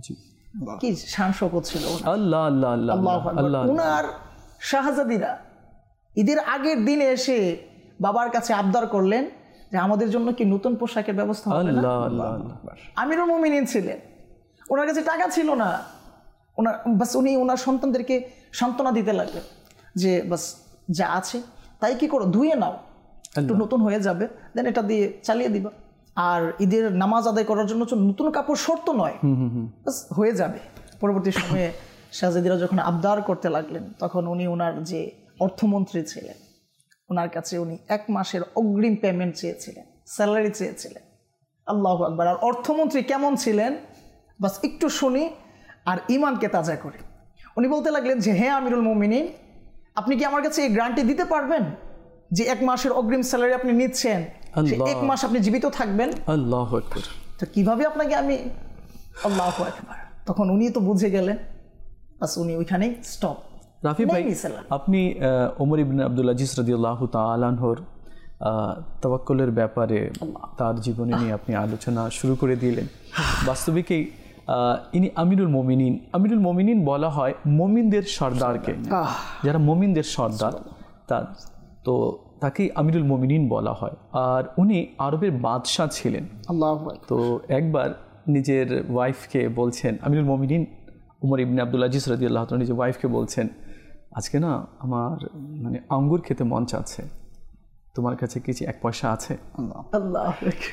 কি শান শওকত ছিল আল্লাহ আল্লাহ আল্লাহ আল্লাহ। উনার শাহজাদিরা ঈদের আগের দিনে এসে বাবার কাছে আবদার করলেন যে আমাদের জন্য কি নতুন পোশাকের ব্যবস্থা হবে না? আমিরুল মুমিনিন ছিলেন, ওনার কাছে টাকা ছিল না, ওনার বাস উনি ওনার সন্তানদেরকে সান্ত্বনা দিতে লাগলেন যে বাস যা আছে তাই কি করো, ধুয়ে নাও, একটু নতুন হয়ে যাবে, দেন এটা দিয়ে চালিয়ে দিবা। আর ঈদের নামাজ আদায় করার জন্য নতুন কাপড় শর্ত নয়, বাস হয়ে যাবে। পরবর্তী সময়ে শাহজাদিরা যখন আবদার করতে লাগলেন তখন উনি ওনার যে অর্থমন্ত্রী ছিলেন ওনার কাছে উনি এক মাসের অগ্রিম পেমেন্ট চেয়েছিলেন, স্যালারি চেয়েছিলেন। আল্লাহু আকবার। আর অর্থমন্ত্রী কেমন ছিলেন বাস একটু শুনি আর ইমানকে তাজা করে উনি বলতে লাগলেন যে হ্যাঁ আমিরুল মুমিনিন, আপনি কি আমার কাছে এই গ্যারান্টি দিতে পারবেন যে এক মাসের অগ্রিম স্যালারি আপনি নিচ্ছেন, এক মাস আপনি জীবিত থাকবেন? আল্লাহু আকবার। তো কিভাবে আপনাকে আমি, আল্লাহু আকবার। তখন উনি তো বুঝে গেলেন, বাস উনি ওইখানেই স্টপ। রাফি ভাই, আপনি ওমর ইবনে আব্দুল আজিজ রাদিয়াল্লাহু তাআলা আনহুর তাওয়াক্কুলের ব্যাপারে তার জীবনী নিয়ে আপনি আলোচনা শুরু করে দিলেন। বাস্তবিকই ইনি আমিরুল মুমিনিন। আমিরুল মুমিনিন বলা হয় মুমিনদের সর্দারকে, যারা মুমিনদের সর্দার তার, তো তাকেই আমিরুল মুমিনিন বলা হয়। আর উনি আরবের বাদশাহ ছিলেন। তো একবার নিজের ওয়াইফকে বলছেন, আমিরুল মুমিনিন উমর ইবনে আব্দুল আজিজ রাদিয়াল্লাহু তাআলা নিজের ওয়াইফকে বলছেন, আজকে না আমার মানে আঙ্গুর খেতে মন চাচ্ছে, তোমার কাছে কিছু এক পয়সা আছে? আল্লাহ।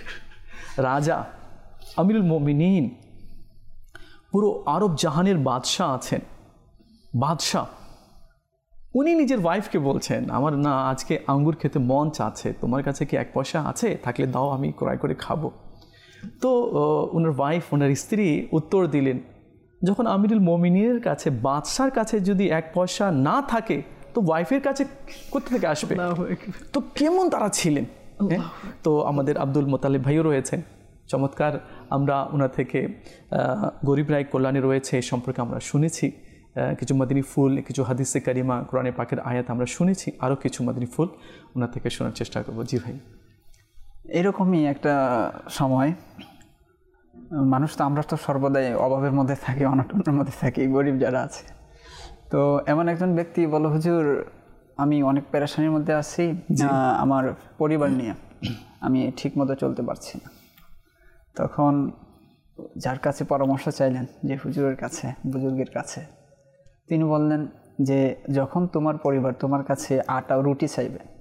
রাজা আমিরুল মুমিনিন, পুরো আরব জাহানের বাদশাহ আছেন, বাদশাহ, উনি নিজের ওয়াইফকে বলছেন আমার না আজকে আঙ্গুর খেতে মন চাচ্ছে, তোমার কাছে কি এক পয়সা আছে? থাকলে দাও, আমি ক্রয় করে খাবো। তো ওনার ওয়াইফ, ওনার স্ত্রী উত্তর দিলেন, যখন আমিরুল মুমিনিনের কাছে, বাদশার কাছে যদি এক পয়সা না থাকে তো ওয়াইফের কাছে কোথা থেকে আসবে? তো কেমন তারা ছিলেন। তো আমাদের আব্দুল মোতালেব ভাইও রয়েছেন, চমৎকার আমরা ওনার থেকে গরিব রায় কল্যাণে রয়েছে এই সম্পর্কে আমরা শুনেছি, কিছু মাদিনী ফুল, কিছু হাদিসে কারিমা, কোরআনে পাকের আয়াত আমরা শুনেছি, আরও কিছু মাদিনী ফুল ওনার থেকে শোনার চেষ্টা করবো। জি ভাই। এরকমই একটা সময়, মানুষ তো আমরা তো সর্বদাই অভাবের মধ্যে থাকি, অনটনের মধ্যে থাকি, গরিব যারা আছে। তো এমন একজন ব্যক্তি বলো, হুজুর আমি অনেক পেরেশানির মধ্যে আছি, আমার পরিবার নিয়ে আমি ঠিক মতো চলতে পারছি না। তখন যার কাছে পরামর্শ চাইলেন, যে হুজুরের কাছে, বুজুর্গের কাছে, তিনি বললেন যে যখন তোমার পরিবার তোমার কাছে আটা রুটি চাইবে,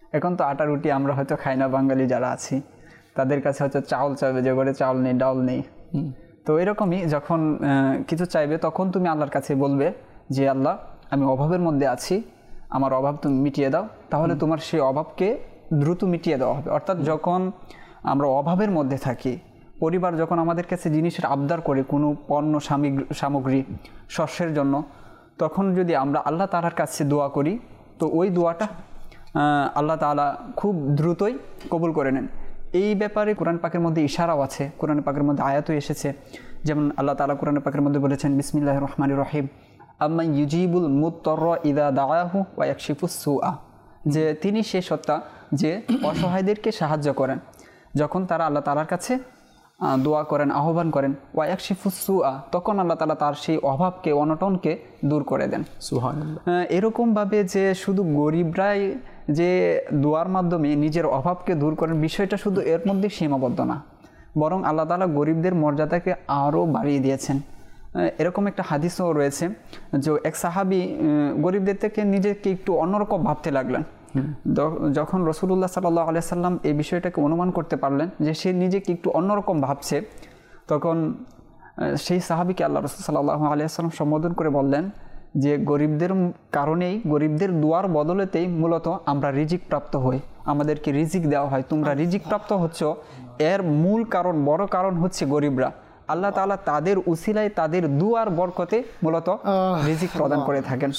এখন তো আটা রুটি আমরা হয়তো খাই না, বাঙালি যারা আছি তাদের কাছে হয়তো চাউল চাইবে, যে ঘরে চাউল নেই, ডাউল নেই। তো এরকমই যখন কিছু চাইবে তখন তুমি আল্লাহর কাছে বলবে যে আল্লাহ আমি অভাবের মধ্যে আছি, আমার অভাব তুমি মিটিয়ে দাও, তাহলে তোমার সেই অভাবকে দ্রুত মিটিয়ে দেওয়া হবে। অর্থাৎ যখন আমরা অভাবের মধ্যে থাকি, পরিবার যখন আমাদের কাছে জিনিসের আবদার করে কোনো পণ্য সামগ্রী শস্যের জন্য, তখন যদি আমরা আল্লাহ তাআলার কাছে দোয়া করি তো ওই দোয়াটা আল্লাহ তাআলা খুব দ্রুতই কবুল করে নেন। এই ব্যাপারে কোরআন পাকের মধ্যে ইশারাও আছে, কোরআন পাকের মধ্যে আয়াতও এসেছে। যেমন আল্লাহ তাআলা কোরআন পাকের মধ্যে বলেছেন বিসমিল্লাহির রহমানির রহিম আম্মান ইউজিবুল মুত্তাররা ইযা দাআহু ওয়া ইয়াকশিফুস সুআ, যে তিনি সে সত্তা যে অসহায়দেরকে সাহায্য করেন যখন তারা আল্লাহ তাআলার কাছে দোয়া করেন, আহ্বান করেন। ওয়া ইয়াকশিফুস সুআ, তখন আল্লাহ তাআলা তার সেই অভাবকে, অনটনকে দূর করে দেন। সুবহানাল্লাহ। এরকমভাবে যে শুধু গরিবরাই যে দোয়ার মাধ্যমে নিজের অভাবকে দূর করেন, বিষয়টা শুধু এর মধ্যে সীমাবদ্ধ না, বরং আল্লাহ তাআলা গরিবদের মর্যাদাকে আরও বাড়িয়ে দিয়েছেন। এরকম একটা হাদিসও রয়েছে যে এক সাহাবী গরিবদের থেকে নিজেকে একটু অন্যরকম ভাবতে লাগলেন। যখন রাসূলুল্লাহ সাল্লাল্লাহু আলাইহি সাল্লাম এই বিষয়টাকে অনুমান করতে পারলেন যে সে নিজেকে একটু অন্যরকম ভাবছে, তখন সেই সাহাবীকে আল্লাহ রাসূল সাল্লাল্লাহু আলাইহি সাল্লাম সম্বোধন করে বললেন যে গরিবদের কারণেই, গরিবদের দোয়ার বদলেতেই মূলত আমরা রিজিক প্রাপ্ত হই, আমাদেরকে রিজিক দেওয়া হয়। তোমরা রিজিক প্রাপ্ত হচ্ছ, এর মূল কারণ, বড় কারণ হচ্ছে গরিবরা। আল্লাহ তাআলা তাদের উসিলায়, তাদের দুয়ার বরকতে মূলত রিজিক প্রদান করে থাকেন।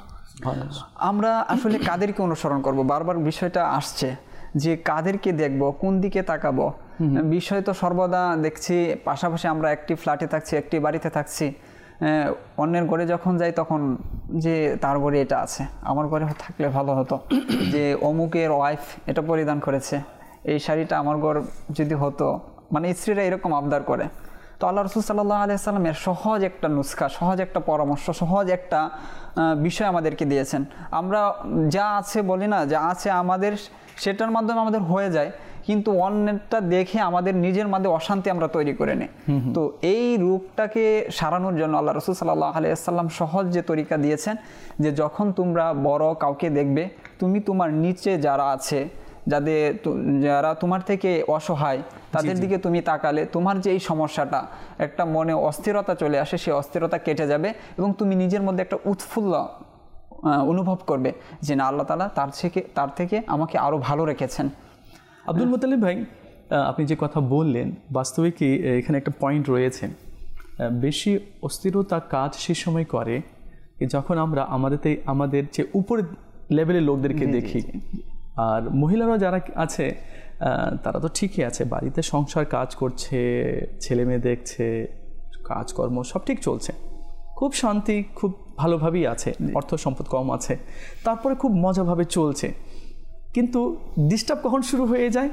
আমরা আসলে কাদেরকে অনুসরণ করব? বারবার বিষয়টা আসছে যে কাদেরকে দেখব, কোন দিকে তাকাবো। বিষয় তো সর্বদা দেখছি পাশাপাশি আমরা একটি ফ্ল্যাটে থাকছি, একটি বাড়িতে থাকছি, অন্যের ঘরে যখন যাই তখন যে তার ঘরে এটা আছে, আমার ঘরে থাকলে ভালো হতো, যে অমুকের ওয়াইফ এটা পরিধান করেছে, এই শাড়িটা আমার ঘর যদি হতো, মানে স্ত্রীরা এরকম আবদার করে। তো আল্লাহ রাসূল সাল্লাল্লাহু আলাইহি সাল্লামের সহজ একটা নুসখা, সহজ একটা পরামর্শ, সহজ একটা বিষয় আমাদেরকে দিয়েছেন। আমরা যা আছে বলি না, যা আছে আমাদের সেটার মাধ্যমে আমাদের হয়ে যায়, কিন্তু অন্যটা দেখে আমাদের নিজের মধ্যে অশান্তি আমরা তৈরি করে নিই। তো এই রূপটাকে সারানোর জন্য আল্লাহ রাসূল সাল্লাল্লাহু আলাইহি সাল্লাম সহজ যে তরিকা দিয়েছেন, যে যখন তোমরা বড় কাউকে দেখবে, তুমি তোমার নিচে যারা আছে, যাদের যারা তোমার থেকে অসহায়, তাদের দিকে তুমি তাকালে তোমার যে এই সমস্যাটা, একটা মনে অস্থিরতা চলে আসে, সেই অস্থিরতা কেটে যাবে এবং তুমি নিজের মধ্যে একটা উৎফুল্ল অনুভব করবে যে না, আল্লাহ তাআলা তার থেকে তার থেকে আমাকে আরও ভালো রেখেছেন। আব্দুল মুতালিব ভাই, আপনি যে কথা বললেন, বাস্তবে কি এখানে একটা পয়েন্ট রয়েছে। বেশি অস্থিরতা কাজ সে সময় করে যখন আমরা আমাদের আমাদের যে উপরের লেভেলের লোকদেরকে দেখি। আর মহিলারা যারা আছে তারা তো ঠিকই আছে, বাড়িতে সংসার কাজ করছে, ছেলে মেয়ে দেখছে, কাজকর্ম সব ঠিক চলছে, খুব শান্তি, খুব ভালোভাবেই আছে, অর্থ সম্পদ কম আছে, তারপরে খুব মজাভাবে চলছে। কিন্তু ডিস্টার্ব কখন শুরু হয়ে যায়?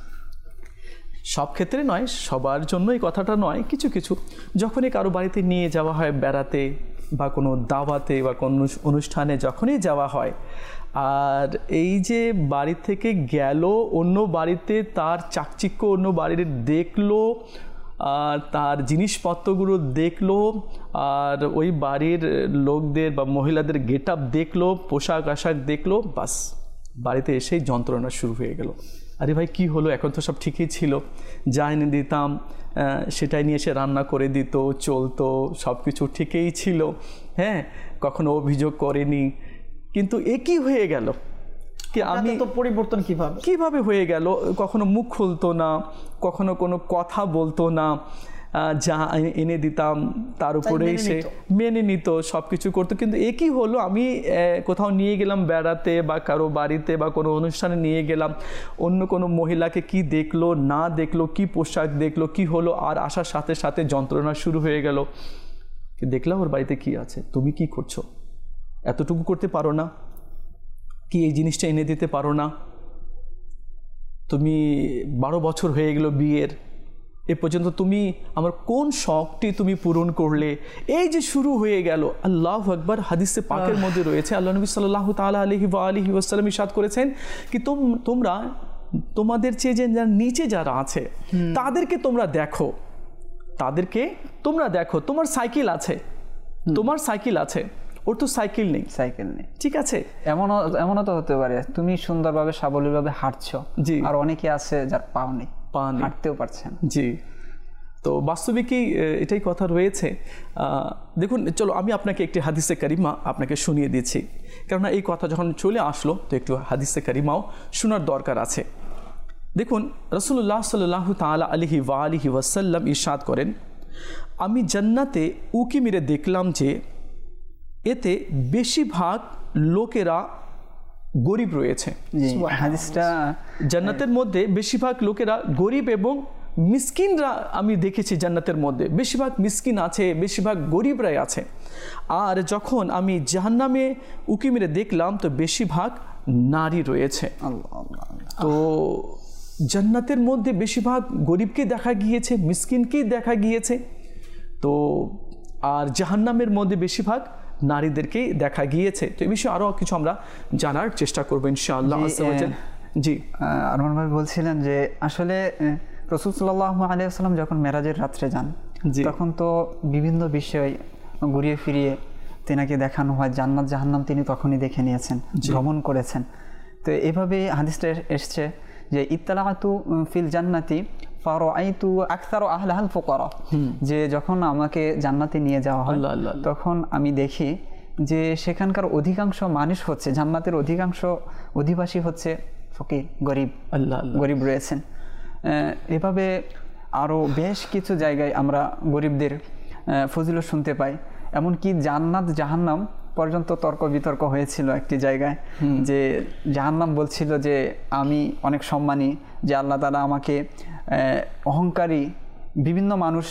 সব ক্ষেত্রে নয়, সবার জন্য এই কথাটা নয়, কিছু কিছু যখনই কারো বাড়িতে নিয়ে যাওয়া হয় বেড়াতে বা কোনো দাওয়াতে বা কোনো অনুষ্ঠানে যখনই যাওয়া হয়, আর এই যে বাড়ি থেকে গেল অন্য বাড়িতে, তার চাকচিক্য অন্য বাড়ির দেখলো, আর তার জিনিসপত্রগুলো দেখলো, আর ওই বাড়ির লোকদের বা মহিলাদের গেট আপ দেখলো, পোশাক আশাক দেখলো, বাস বাড়িতে এসেই যন্ত্রণা শুরু হয়ে গেল। আরে ভাই কি হলো, এখন তো সব ঠিকই ছিল, যা এনে দিতাম সেটাই নিয়ে এসে রান্না করে দিত, চলতো, সব কিছু ঠিকই ছিল, হ্যাঁ, কখনো অভিযোগ করেনি, কিন্তু এ কি হয়ে গেল, কি আমি তো পরিবর্তন কিভাবে কিভাবে হয়ে গেল? কখনো মুখ খুলতো না, কখনো কোনো কথা বলতো না, যা এনে দিতাম তার উপরেই সে মেনে নিত, সব কিছু করতো। কিন্তু এ কি হলো, আমি কোথাও নিয়ে গেলাম বেড়াতে বা কারো বাড়িতে বা কোনো অনুষ্ঠানে নিয়ে গেলাম, অন্য কোনো মহিলাকে কি দেখলো না দেখলো, কি পোশাক দেখলো, কি হলো, আর আসার সাথে সাথে যন্ত্রণা শুরু হয়ে গেল। দেখলাম ওর বাড়িতে কি আছে, তুমি কি করছো, এতটুকু করতে পারো না কি, এই জিনিসটা এনে দিতে পারো না, তুমি বারো বছর হয়ে গেল বিয়ের, এ পর্যন্ত তুমি আমার কোন শখটি তুমি পূরণ করলে, এই যে শুরু হয়ে গেল। আল্লাহু আকবার। হাদিসে পাকের মধ্যে রয়েছে, আল্লাহ নবী সাল্লাল্লাহু তাআলা আলাইহি ওয়া আলিহি ওয়াসাল্লাম ইরশাদ করেছেন কি তোমরা তোমাদের চেয়ে যে নিচে যারা আছে তাদেরকে তোমরা দেখো, তাদেরকে তোমরা দেখো, তোমার সাইকেল আছে, তোমার সাইকেল আছে, ওর তো সাইকেল নেই, সাইকেল নেই, ঠিক আছে। এমনও এমনও তো হতে পারে তুমি সুন্দরভাবে সাবলীলভাবে হাঁটছো, জি, আর অনেকে আছে যার পাও নেই, পা নেই, হাঁটতেও পারছে না। জি, তো বাস্তবিকই এটাই কথা রয়েছে। দেখুন, চলো আমি আপনাকে একটি হাদিসে কারিমা আপনাকে শুনিয়ে দিচ্ছি, কেননা এই কথা যখন চলে আসলো তো একটু হাদিসে কারিমাও শোনার দরকার আছে। দেখুন, রাসূলুল্লাহ সাল্লাল্লাহু তাআলা আলাইহি ওয়া আলিহি ওয়াসাল্লাম ইরশাদ করেন, আমি জান্নাতে উকি মেরে দেখলাম যে এতে বেশিরভাগ লোকেরা গরিব রয়েছে। হাদিসটা জান্নাতের মধ্যে বেশিরভাগ লোকেরা গরিব এবং মিসকিনরা আমি দেখেছি। জান্নাতের মধ্যে বেশিরভাগ মিসকিন আছে, বেশিরভাগ গরিবরাই আছে। আর যখন আমি জাহান্নামে উকি মেরে দেখলাম তো বেশিরভাগ নারী রয়েছে। তো জান্নাতের মধ্যে বেশিরভাগ গরিবকে দেখা গিয়েছে, মিসকিনকেই দেখা গিয়েছে। তো আর জাহান্নামের মধ্যে বেশিরভাগ নারীদেরকেই দেখা গিয়েছে। তো এই বিষয়ে আরও কিছু আমরা জানার চেষ্টা করবো ইনশাআল্লাহ। জি, আরমান ভাই বলছিলেন যে আসলে রাসূল সাল্লাল্লাহু আলাইহি ওয়াসাল্লাম যখন মেরাজের রাত্রে যান তখন তো বিভিন্ন বিষয় ঘুরিয়ে ফিরিয়ে তেনাকে দেখানো হয়। জান্নাত জাহান্নাম তিনি তখনই দেখে নিয়েছেন, ভ্রমণ করেছেন। তো এভাবে হাদিসটা এসছে যে ইত্তালাতু ফিল জান্নাতি ফারাআইতু আকসারু আহলাহাল ফুকারা, যে যখন আমাকে জান্নাতে নিয়ে যাওয়া হয় তখন আমি দেখি যে সেখানকার অধিকাংশ মানুষ হচ্ছে, জান্নাতের অধিকাংশ অধিবাসী হচ্ছে ফকির, গরিব, আল্লাহ গরিব রয়েছেন। এভাবে আরও বেশ কিছু জায়গায় আমরা গরিবদের ফজিলত শুনতে পাই। এমনকি জান্নাত জাহান্নাম পর্যন্ত তর্ক বিতর্ক হয়েছিল একটি জায়গায়, যে জাহান্নাম বলছিল যে আমি অনেক সম্মানী, যে আল্লাহ তাআলা আমাকে অহংকারী বিভিন্ন মানুষ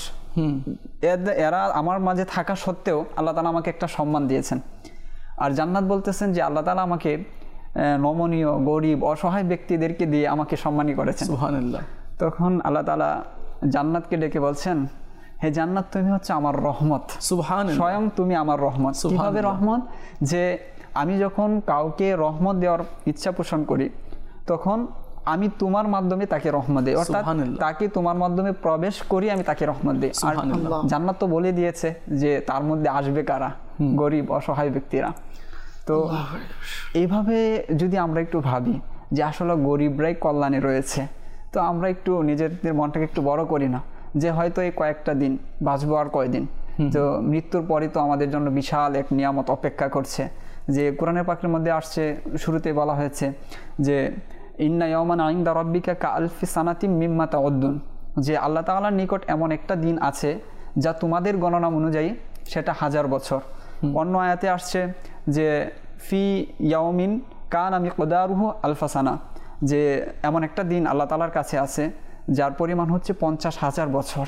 এরা আমার মাঝে থাকা সত্ত্বেও আল্লাহ তাআলা আমাকে একটা সম্মান দিয়েছেন। আর জান্নাত বলতেছেন যে আল্লাহ তাআলা আমাকে নমনীয়, গরিব, অসহায় ব্যক্তিদেরকে দিয়ে আমাকে সম্মানী করেছেন। সুবহানাল্লাহ। তখন আল্লাহ তাআলা জান্নাতকে ডেকে বলছেন, হে জান্নাত, তুমি হচ্ছে আমার রহমত। সুবহানাল্লাহ। স্বয়ং তুমি আমার রহমত। কিভাবে রহমত? যে আমি যখন কাউকে রহমত দেওয়ার ইচ্ছা পোষণ করি তখন আমি তোমার মাধ্যমে তাকে রহমত দিই, অর্থাৎ তাকে তোমার মাধ্যমে প্রবেশ করি, আমি তাকে রহমত দিই। আর জান্নাত তো বলে দিয়েছে যে তার মধ্যে আসবে কারা? গরিব, অসহায় ব্যক্তিরা। তো এইভাবে যদি আমরা একটু ভাবি যে আসলে গরিবরাই কল্যাণে রয়েছে, তো আমরা একটু নিজেদের মনটাকে একটু বড় করি না, যে হয়তো এই কয়েকটা দিন বাঁচবো, আর কয়দিন, তো মৃত্যুর পরই তো আমাদের জন্য বিশাল এক নিয়ামত অপেক্ষা করছে। যে কোরআনের পাকের মধ্যে আসছে, শুরুতে বলা হয়েছে যে ইন্না ইয়াওমান ইনদা রাব্বিকা কাআলফি সানাতিম মিম্মা তাউদ্দুন, যে আল্লাহ তাআলার নিকট এমন একটা দিন আছে যা তোমাদের গণনা অনুযায়ী সেটা হাজার বছর। অন্য আয়াতে আসছে যে ফি ইয়াউমিন কানা মিকদারুহু আলফা সানা, যে এমন একটা দিন আল্লাহ তাআলার কাছে আছে যার পরিমাণ হচ্ছে পঞ্চাশ হাজার বছর।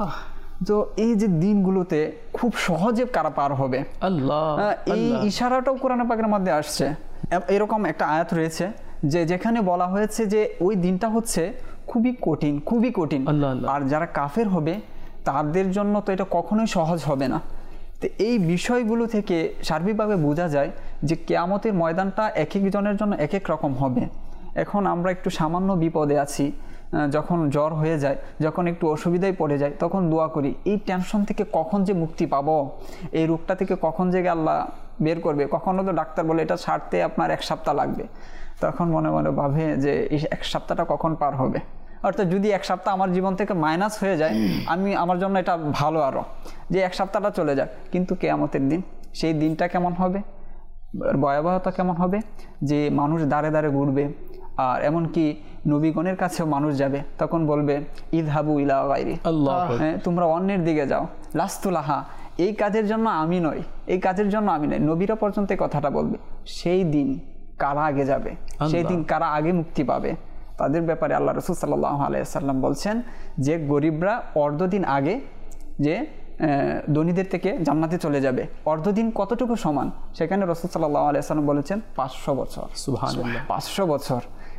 তো এই যে দিনগুলোতে খুব সহজে কারা পার হবে, আল্লাহ এই ইশারাটাও কোরআন পাকের মধ্যে আসছে। এরকম একটা আয়াত রয়েছে যে যেখানে বলা হয়েছে যে ওই দিনটা হচ্ছে খুবই কঠিন, খুবই কঠিন, আর যারা কাফের হবে তাদের জন্য তো এটা কখনোই সহজ হবে না। তো এই বিষয়গুলো থেকে সার্বিকভাবে বোঝা যায় যে কিয়ামতের ময়দানটা এক একজনের জন্য এক এক রকম হবে। এখন আমরা একটু সামান্য বিপদে আছি, যখন জ্বর হয়ে যায়, যখন একটু অসুবিধায় পড়ে যায়, তখন দোয়া করি এই টেনশন থেকে কখন যে মুক্তি পাবো, এই রোগটা থেকে কখন যে আল্লাহ বের করবে। কখনো তো ডাক্তার বলে এটা ছাড়তে আপনার এক সপ্তাহ লাগবে, তখন মনে মনে ভাবে যে এই এক সপ্তাহটা কখন পার হবে। অর্থাৎ যদি এক সপ্তাহ আমার জীবন থেকে মাইনাস হয়ে যায়, আমি আমার জন্য এটা ভালো আরও যে এক সপ্তাহটা চলে যাক। কিন্তু কিয়ামতের দিন, সেই দিনটা কেমন হবে, ভয়াবহতা কেমন হবে, যে মানুষ দাঁড়ে দাঁড়ে ঘুরবে, আর এমনকি নবীগণের কাছেও মানুষ যাবে, তখন বলবে ইযহাবু ইলা গায়রি, আল্লাহ হ্যাঁ তোমরা অন্যের দিকে যাও, লাস্তুলাহা এই কাজের জন্য আমি নই, এই কাজের জন্য আমি নই। নবীরা পর্যন্ত এই কথাটা বলবে। সেই দিন কারা আগে যাবে, সেই দিন কারা আগে মুক্তি পাবে, তাদের ব্যাপারে আল্লাহ রাসূল সাল্লাল্লাহু আলাইহি ওয়াসাল্লাম বলছেন যে গরিবরা অর্ধদিন আগে যে ধনীদের থেকে জান্নাতে চলে যাবে। অর্ধদিন কতটুকু সমান? সেখানে রাসূল সাল্লাল্লাহু আলাইহি ওয়াসাল্লাম বলেছেন পাঁচশো বছর। সুবহানাল্লাহ, পাঁচশো বছর।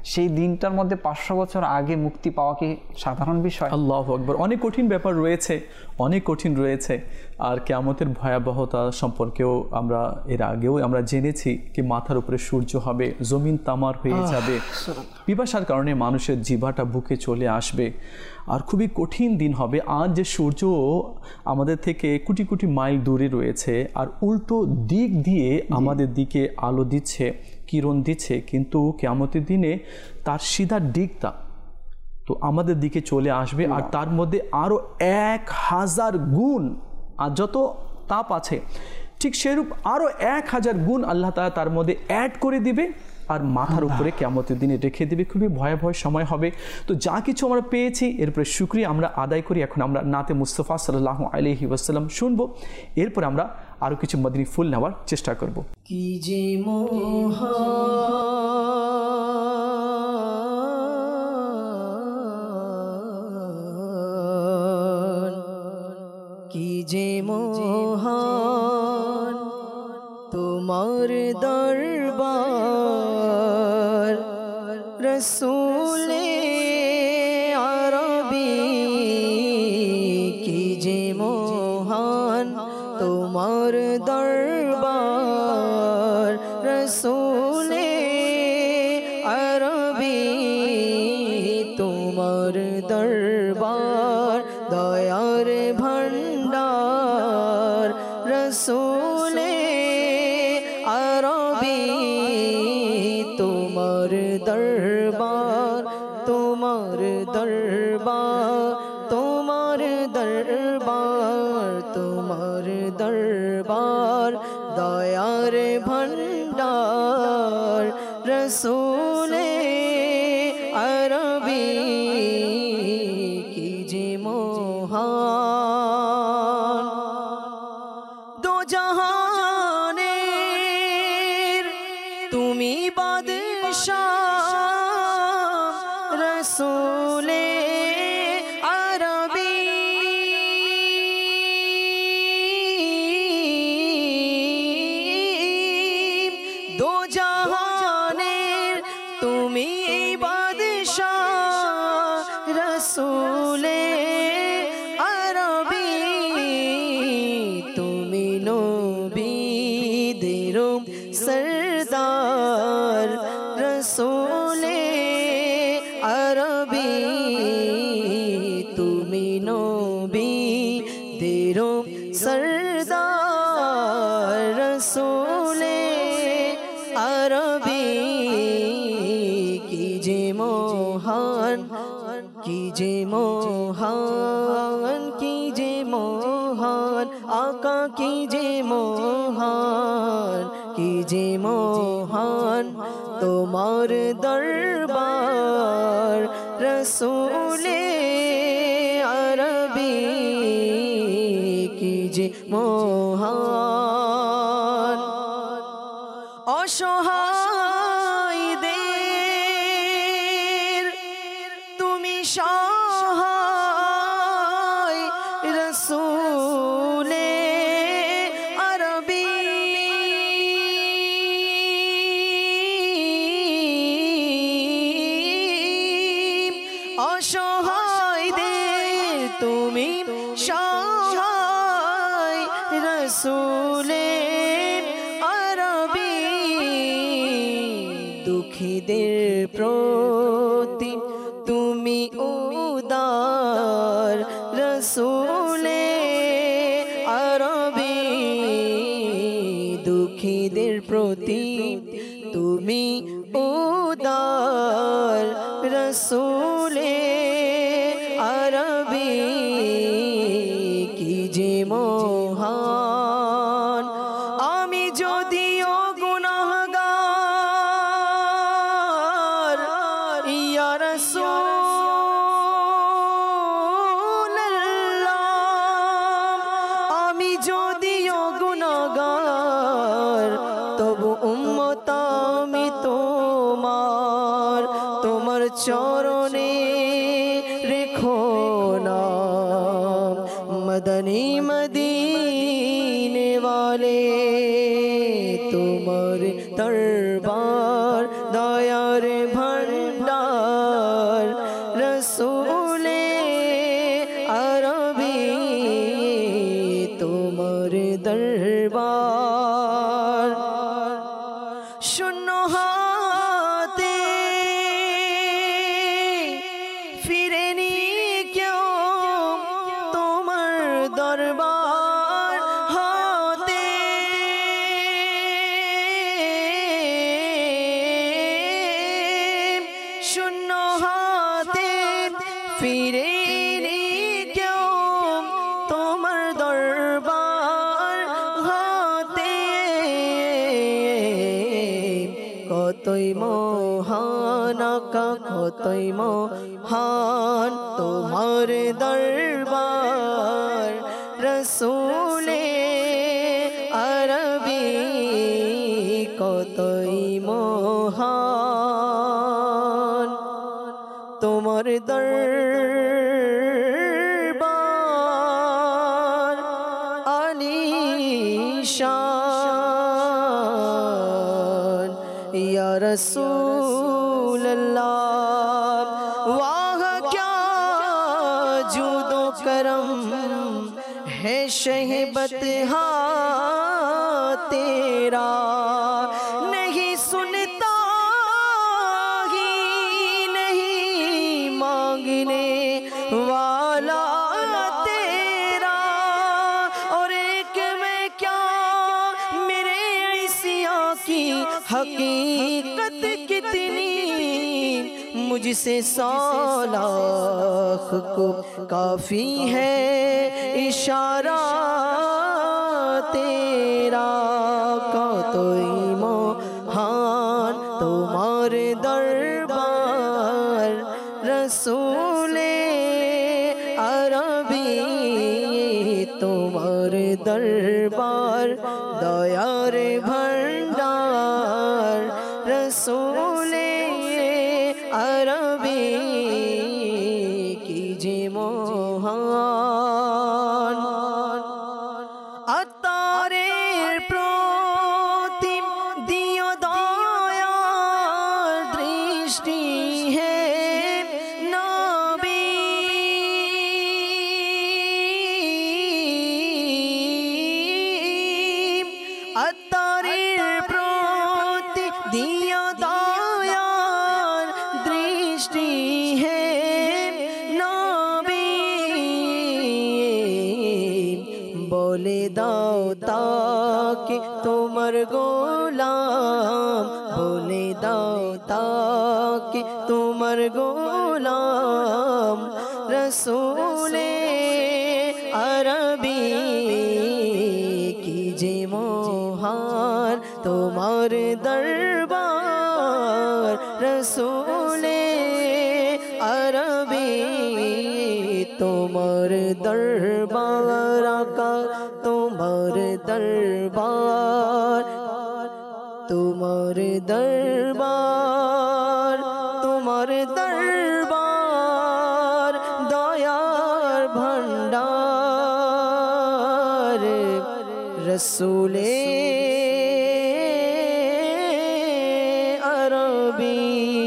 সেই দিনটার মধ্যে পাঁচশো বছর আগে মুক্তি পাওয়া কি সাধারণ বিষয়? আল্লাহু আকবার, অনেক কঠিন ব্যাপার রয়েছে, অনেক কঠিন রয়েছে। আর কিয়ামতের ভয়াবহতা সম্পর্কেও আমরা এর আগেও আমরা জেনেছি কি মাথার উপরে সূর্য হবে, জমিন তামার হয়ে যাবে, পিপাসার কারণে মানুষের জিহ্বাটা বুকে চলে আসবে, আর খুবই কঠিন দিন হবে। আজ যে সূর্য আমাদের থেকে কোটি কোটি মাইল দূরে রয়েছে আর উল্টো দিক দিয়ে আমাদের দিকে আলো দিচ্ছে, কিরণ দিচ্ছে, কিন্তু কিয়ামতের দিনে তার সিধা দিকটা তো আমাদের দিকে চলে আসবে, আর তার মধ্যে আরও এক হাজার গুণ আর যত তাপ আছে ঠিক সেরূপ আরও এক হাজার গুণ আল্লাহ তাআলা তার মধ্যে অ্যাড করে দিবে আর মাথার উপরে কিয়ামতের দিনে রেখে দেবে। খুবই ভয়াবহ সময় হবে। তো যা কিছু আমরা পেয়েছি এরপরে শুকরিয়া আমরা আদায় করি। এখন আমরা নাতে মুস্তাফা সাল্লাল্লাহু আলাইহি ওয়াসাল্লাম শুনবো, এরপর আমরা আরও কিছু মদিনী ফুল নেওয়ার চেষ্টা করব। কি যে মহান, কি যে মহান তোমার দরবার, রসূলে আরবি কি যে মহান তোমার দরবার, রসূলে আরবি তোমার দরবার, দয়ার ভান্ডার রসূলে আরবি তোমার দরবার, তোমার দরবার, তোমার দরবার, তোমার দরবার, দয়ার ভান্ডার রসূলে আরবি কি যে মহান। দো জাহানের তুমি বাদশাহ, রসূলে আরবি দো জাহানের তুমি বাদশাহ, রসূলে আরবি তুমি নবীদের সরদার, রসূলে আরবি তুমি নবীদের সরদার, রসূলে আরবি কি যে মহান, কি যে মহান, কি যে মহান আকা, কি যে মহান, কি যে মহান তোমার দরবার, রসূলে আরবি কি যে মহান। অসহায়দের তুমি সহায়, রসূলে আরবি অসহায়দের তুমি সহায়, রসূলে আরবি দুঃখীদের প্রতি তুমি উদার, রসূলে আরবি দুঃখীদের প্রতি তুমি উদার, রসূলে আরবি কি যে মহান। আমি যদিও গুনাহগার, ইয়া রাসূলুল্লাহ, আমি যদিও গুনাহগার তবু উম্মত আমি তোমার, তোমার চরণে রেখো নাম, মদনী মদিনে वाले তোমার দরবার, দয়ার ভান্ডার তোমার দরবার শূন্য হাতে ফিরেনি কেউ তোমার দরবার হাতে শূন্য হাতে ফিরেনি কেউ তোমার দরবার হাতে কতই মহান আকা কতই মহান তোমার দরবার রসূলে আরবি কতই মহান তোমার দরবার আলিশান ইয়া রাসূলুল্লাহ वाह क्या जूदो करम है शहबत हाँ तेरा नहीं सुनता ही नहीं मांगने वाला तेरा और एक में क्या मेरे ऐसिया की हकीकत कितनी मुझसे सालाख को काफी है इशारा तेरा कतई महान तुम्हार दरबार रसूले अरबी तुम्हार दरबार दयार भंडार रसूले अरबी कीजे मोहन अतारे प्रतिम दियो दयार दृष्टि है नबी अतारे प्रति दियो दयार दृष्टि है नबी बोले दाओ ताकि तुम्हार गोलाम बोले दाओ ताकि तुम्हार गोलाम रसूले अरबी कीजे मोहन तुम्हार दरबार रसूले अरबी तुम्हार दरबार आका तुम्हार दरबार तुम्हार दरबार तुम्हार दरबार दयार भंडार रसूले अरबी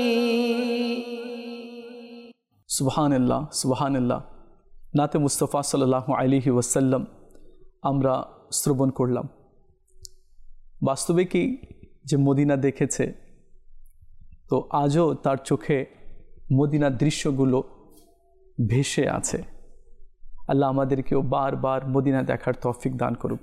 সুবহানাল্লাহ সুবহানাল্লাহ নাতে মুস্তাফা সাল্লাল্লাহু আলাইহি ওয়াসাল্লাম আমরা শ্রবণ করলাম। বাস্তবে কি যে মদিনা দেখেছে তো আজও তার চোখে মদিনার দৃশ্যগুলো ভেসে আছে। আল্লাহ আমাদেরকেও বারবার মদিনা দেখার তৌফিক দান করুক।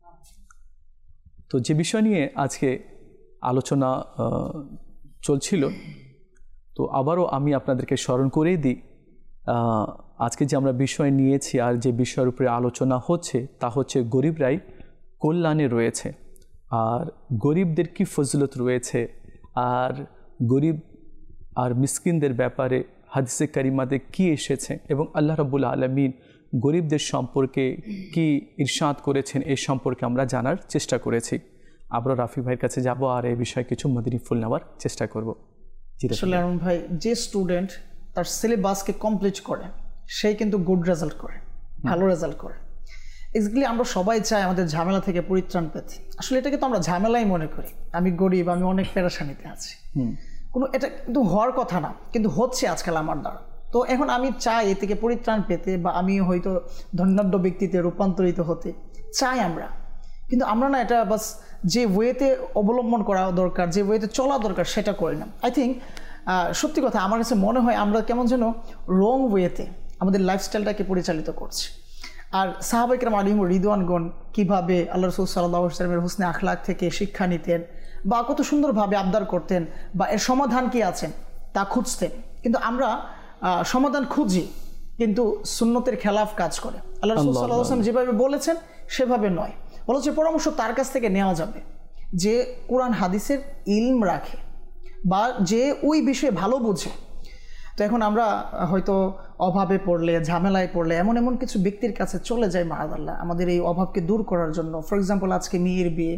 তো যে বিষয় নিয়ে আজকে আলোচনা চলছিল তো আবারও আমি আপনাদেরকে স্মরণ করেই দিই আজকে যে আমরা বিষয় নিয়েছি আর যে বিষয়ের উপরে আলোচনা হচ্ছে তা হচ্ছে গরিবরাই কল্যাণে রয়েছে আর গরিবদের কি ফজিলত রয়েছে আর গরিব আর মিসকিনদের ব্যাপারে হাদিসে কারিমাতে কি এসেছে এবং আল্লাহ রাব্বুল আলামিন গরিবদের সম্পর্কে কি ইরশাদ করেছেন এই সম্পর্কে আমরা জানার চেষ্টা করেছি। আমরা রাফি ভাইয়ের কাছে যাব আর এই বিষয়ে কিছু মদিনী ফুল নেওয়ার চেষ্টা করব। আসলে আরমান ভাই যে স্টুডেন্ট তার সিলেবাসকে কমপ্লিট করে সেই কিন্তু গুড রেজাল্ট করে, ভালো রেজাল্ট করে। এক্স্যাক্টলি আমরা সবাই চাই আমাদের ঝামেলা থেকে পরিত্রাণ পেতে। আসলে এটাকে তো আমরা ঝামেলাই মনে করি, আমি গরিব, আমি অনেক পেরেশানিতে আছি, কোনো এটা কিন্তু হওয়ার কথা না, কিন্তু হচ্ছে আজকাল আমার দ্বারা। তো এখন আমি চাই এ থেকে পরিত্রাণ পেতে বা আমি হয়তো ধনাঢ্য ব্যক্তিতে রূপান্তরিত হতে চাই আমরা, কিন্তু আমরা না এটা বাস যে ওয়েতে অবলম্বন করা দরকার, যে ওয়েতে চলা দরকার সেটা করি না। আই থিঙ্ক সত্যি কথা আমার কাছে মনে হয় আমরা কেমন যেন রং ওয়েতে আমাদের লাইফস্টাইলটাকে পরিচালিত করছি। আর সাহাবায়ে কেরাম আলাইহিম রিদওয়ানগণ কীভাবে আল্লাহ রাসূল সাল্লাল্লাহু আলাইহি ওয়াসাল্লামের হুসনে আখলাক থেকে শিক্ষা নিতেন বা কত সুন্দরভাবে আবদার করতেন বা এর সমাধান কি আছেন তা খুঁজতেন, কিন্তু আমরা সমাধান খুঁজি কিন্তু সুন্নতের খেলাফ কাজ করে। আল্লাহ রাসূল সাল্লাল্লাহু আলাইহি ওয়াসাল্লাম যেভাবে বলেছেন সেভাবে নয়, বলেছে পরামর্শ তার কাছ থেকে নেওয়া যাবে যে কোরআন হাদিসের ইলম রাখে বা যে ওই বিষয়ে ভালো বুঝে। তো এখন আমরা হয়তো অভাবে পড়লে, ঝামেলায় পড়লে এমন এমন কিছু ব্যক্তির কাছে চলে যাই মাআযাল্লাহ আমাদের এই অভাবকে দূর করার জন্য। ফর এক্সাম্পল আজকে মেয়ের বিয়ে,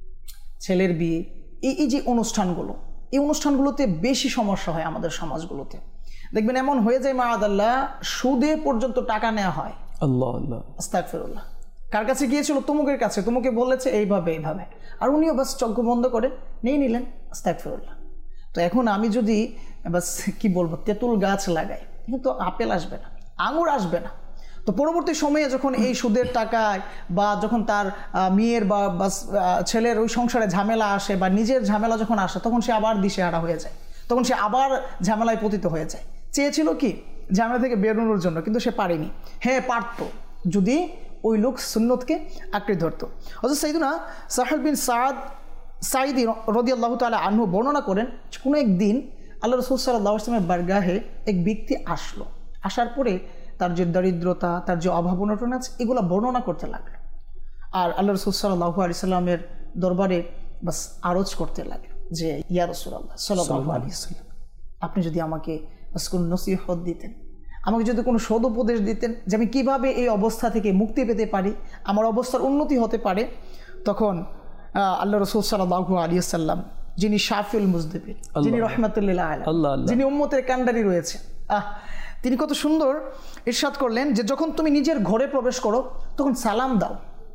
ছেলের বিয়ে, এই এই যে অনুষ্ঠানগুলো, এই অনুষ্ঠানগুলোতে বেশি সমস্যা হয় আমাদের সমাজগুলোতে। দেখবেন এমন হয়ে যায় মাআযাল্লাহ সুদে পর্যন্ত টাকা নেওয়া হয়। আল্লাহ আল্লাহ আস্তাগফিরুল্লাহ। কার কাছে গিয়েছিল? তমুকের কাছে, তোমাকে বলেছে এইভাবে এইভাবে, আর উনিও বাস চক্ষু বন্ধ করে নিয়ে নিলেন। আস্তাগফিরুল্লাহ। তো এখন আমি যদি বাস কি বলবো তেঁতুল গাছ লাগাই, কিন্তু আপেল আসবে না, আঙুর আসবে না। তো পরবর্তী সময়ে যখন এই সুদের টাকায় বা যখন তার মেয়ের বা ছেলের ওই সংসারে ঝামেলা আসে বা নিজের ঝামেলা যখন আসে, তখন সে আবার দিশেহারা হয়ে যায়, তখন সে আবার ঝামেলায় পতিত হয়ে যায়। চেয়েছিল কি ঝামেলা থেকে বেরোনোর জন্য, কিন্তু সে পারেনি। হ্যাঁ পারতো যদি ওই লোক সুন্নতকে আঁকড়ে ধরতো। অথচ সাইয়্যিদুনা সাহেল বিন সাদ সাঈদী রাদিয়াল্লাহু তাআলা আনহু বর্ণনা করেন, কোনো একদিন আল্লাহ রাসূল সাল্লাল্লাহু আলাইহি ওয়াসাল্লামের বারগাহে এক ব্যক্তি আসলো। আসার পরে তার যে দারিদ্রতা, তার যে অভাব অনটন আছে, এগুলো বর্ণনা করতে লাগলো। আর আল্লাহ রাসূল সাল্লাল্লাহু আলাইহি ওয়াসাল্লামের দরবারে বাস আরজ করতে লাগলো যে ইয়া রাসূলুল্লাহ সাল্লাল্লাহু আলাইহি ওয়াসাল্লাম, আপনি যদি আমাকে বাস কোনো নসিহত দিতেন, আমাকে যদি কোনো সদ উপদেশ দিতেন যে আমি কীভাবে এই অবস্থা থেকে মুক্তি পেতে পারি, আমার অবস্থার উন্নতি হতে পারে। তখন আল্লাহ রাসূল সাল্লাল্লাহু আলাইহি ওয়াসাল্লাম, যিনি শাফিউল মুজনিবিন, যিনি রাহমাতুল লিল আলামিন, যিনি উম্মতের কান্ডারি রয়েছে, আহ তিনি কত সুন্দর ইরশাদ করলেন যে যখন তুমি নিজের ঘরে প্রবেশ করো তখন সালাম দাও,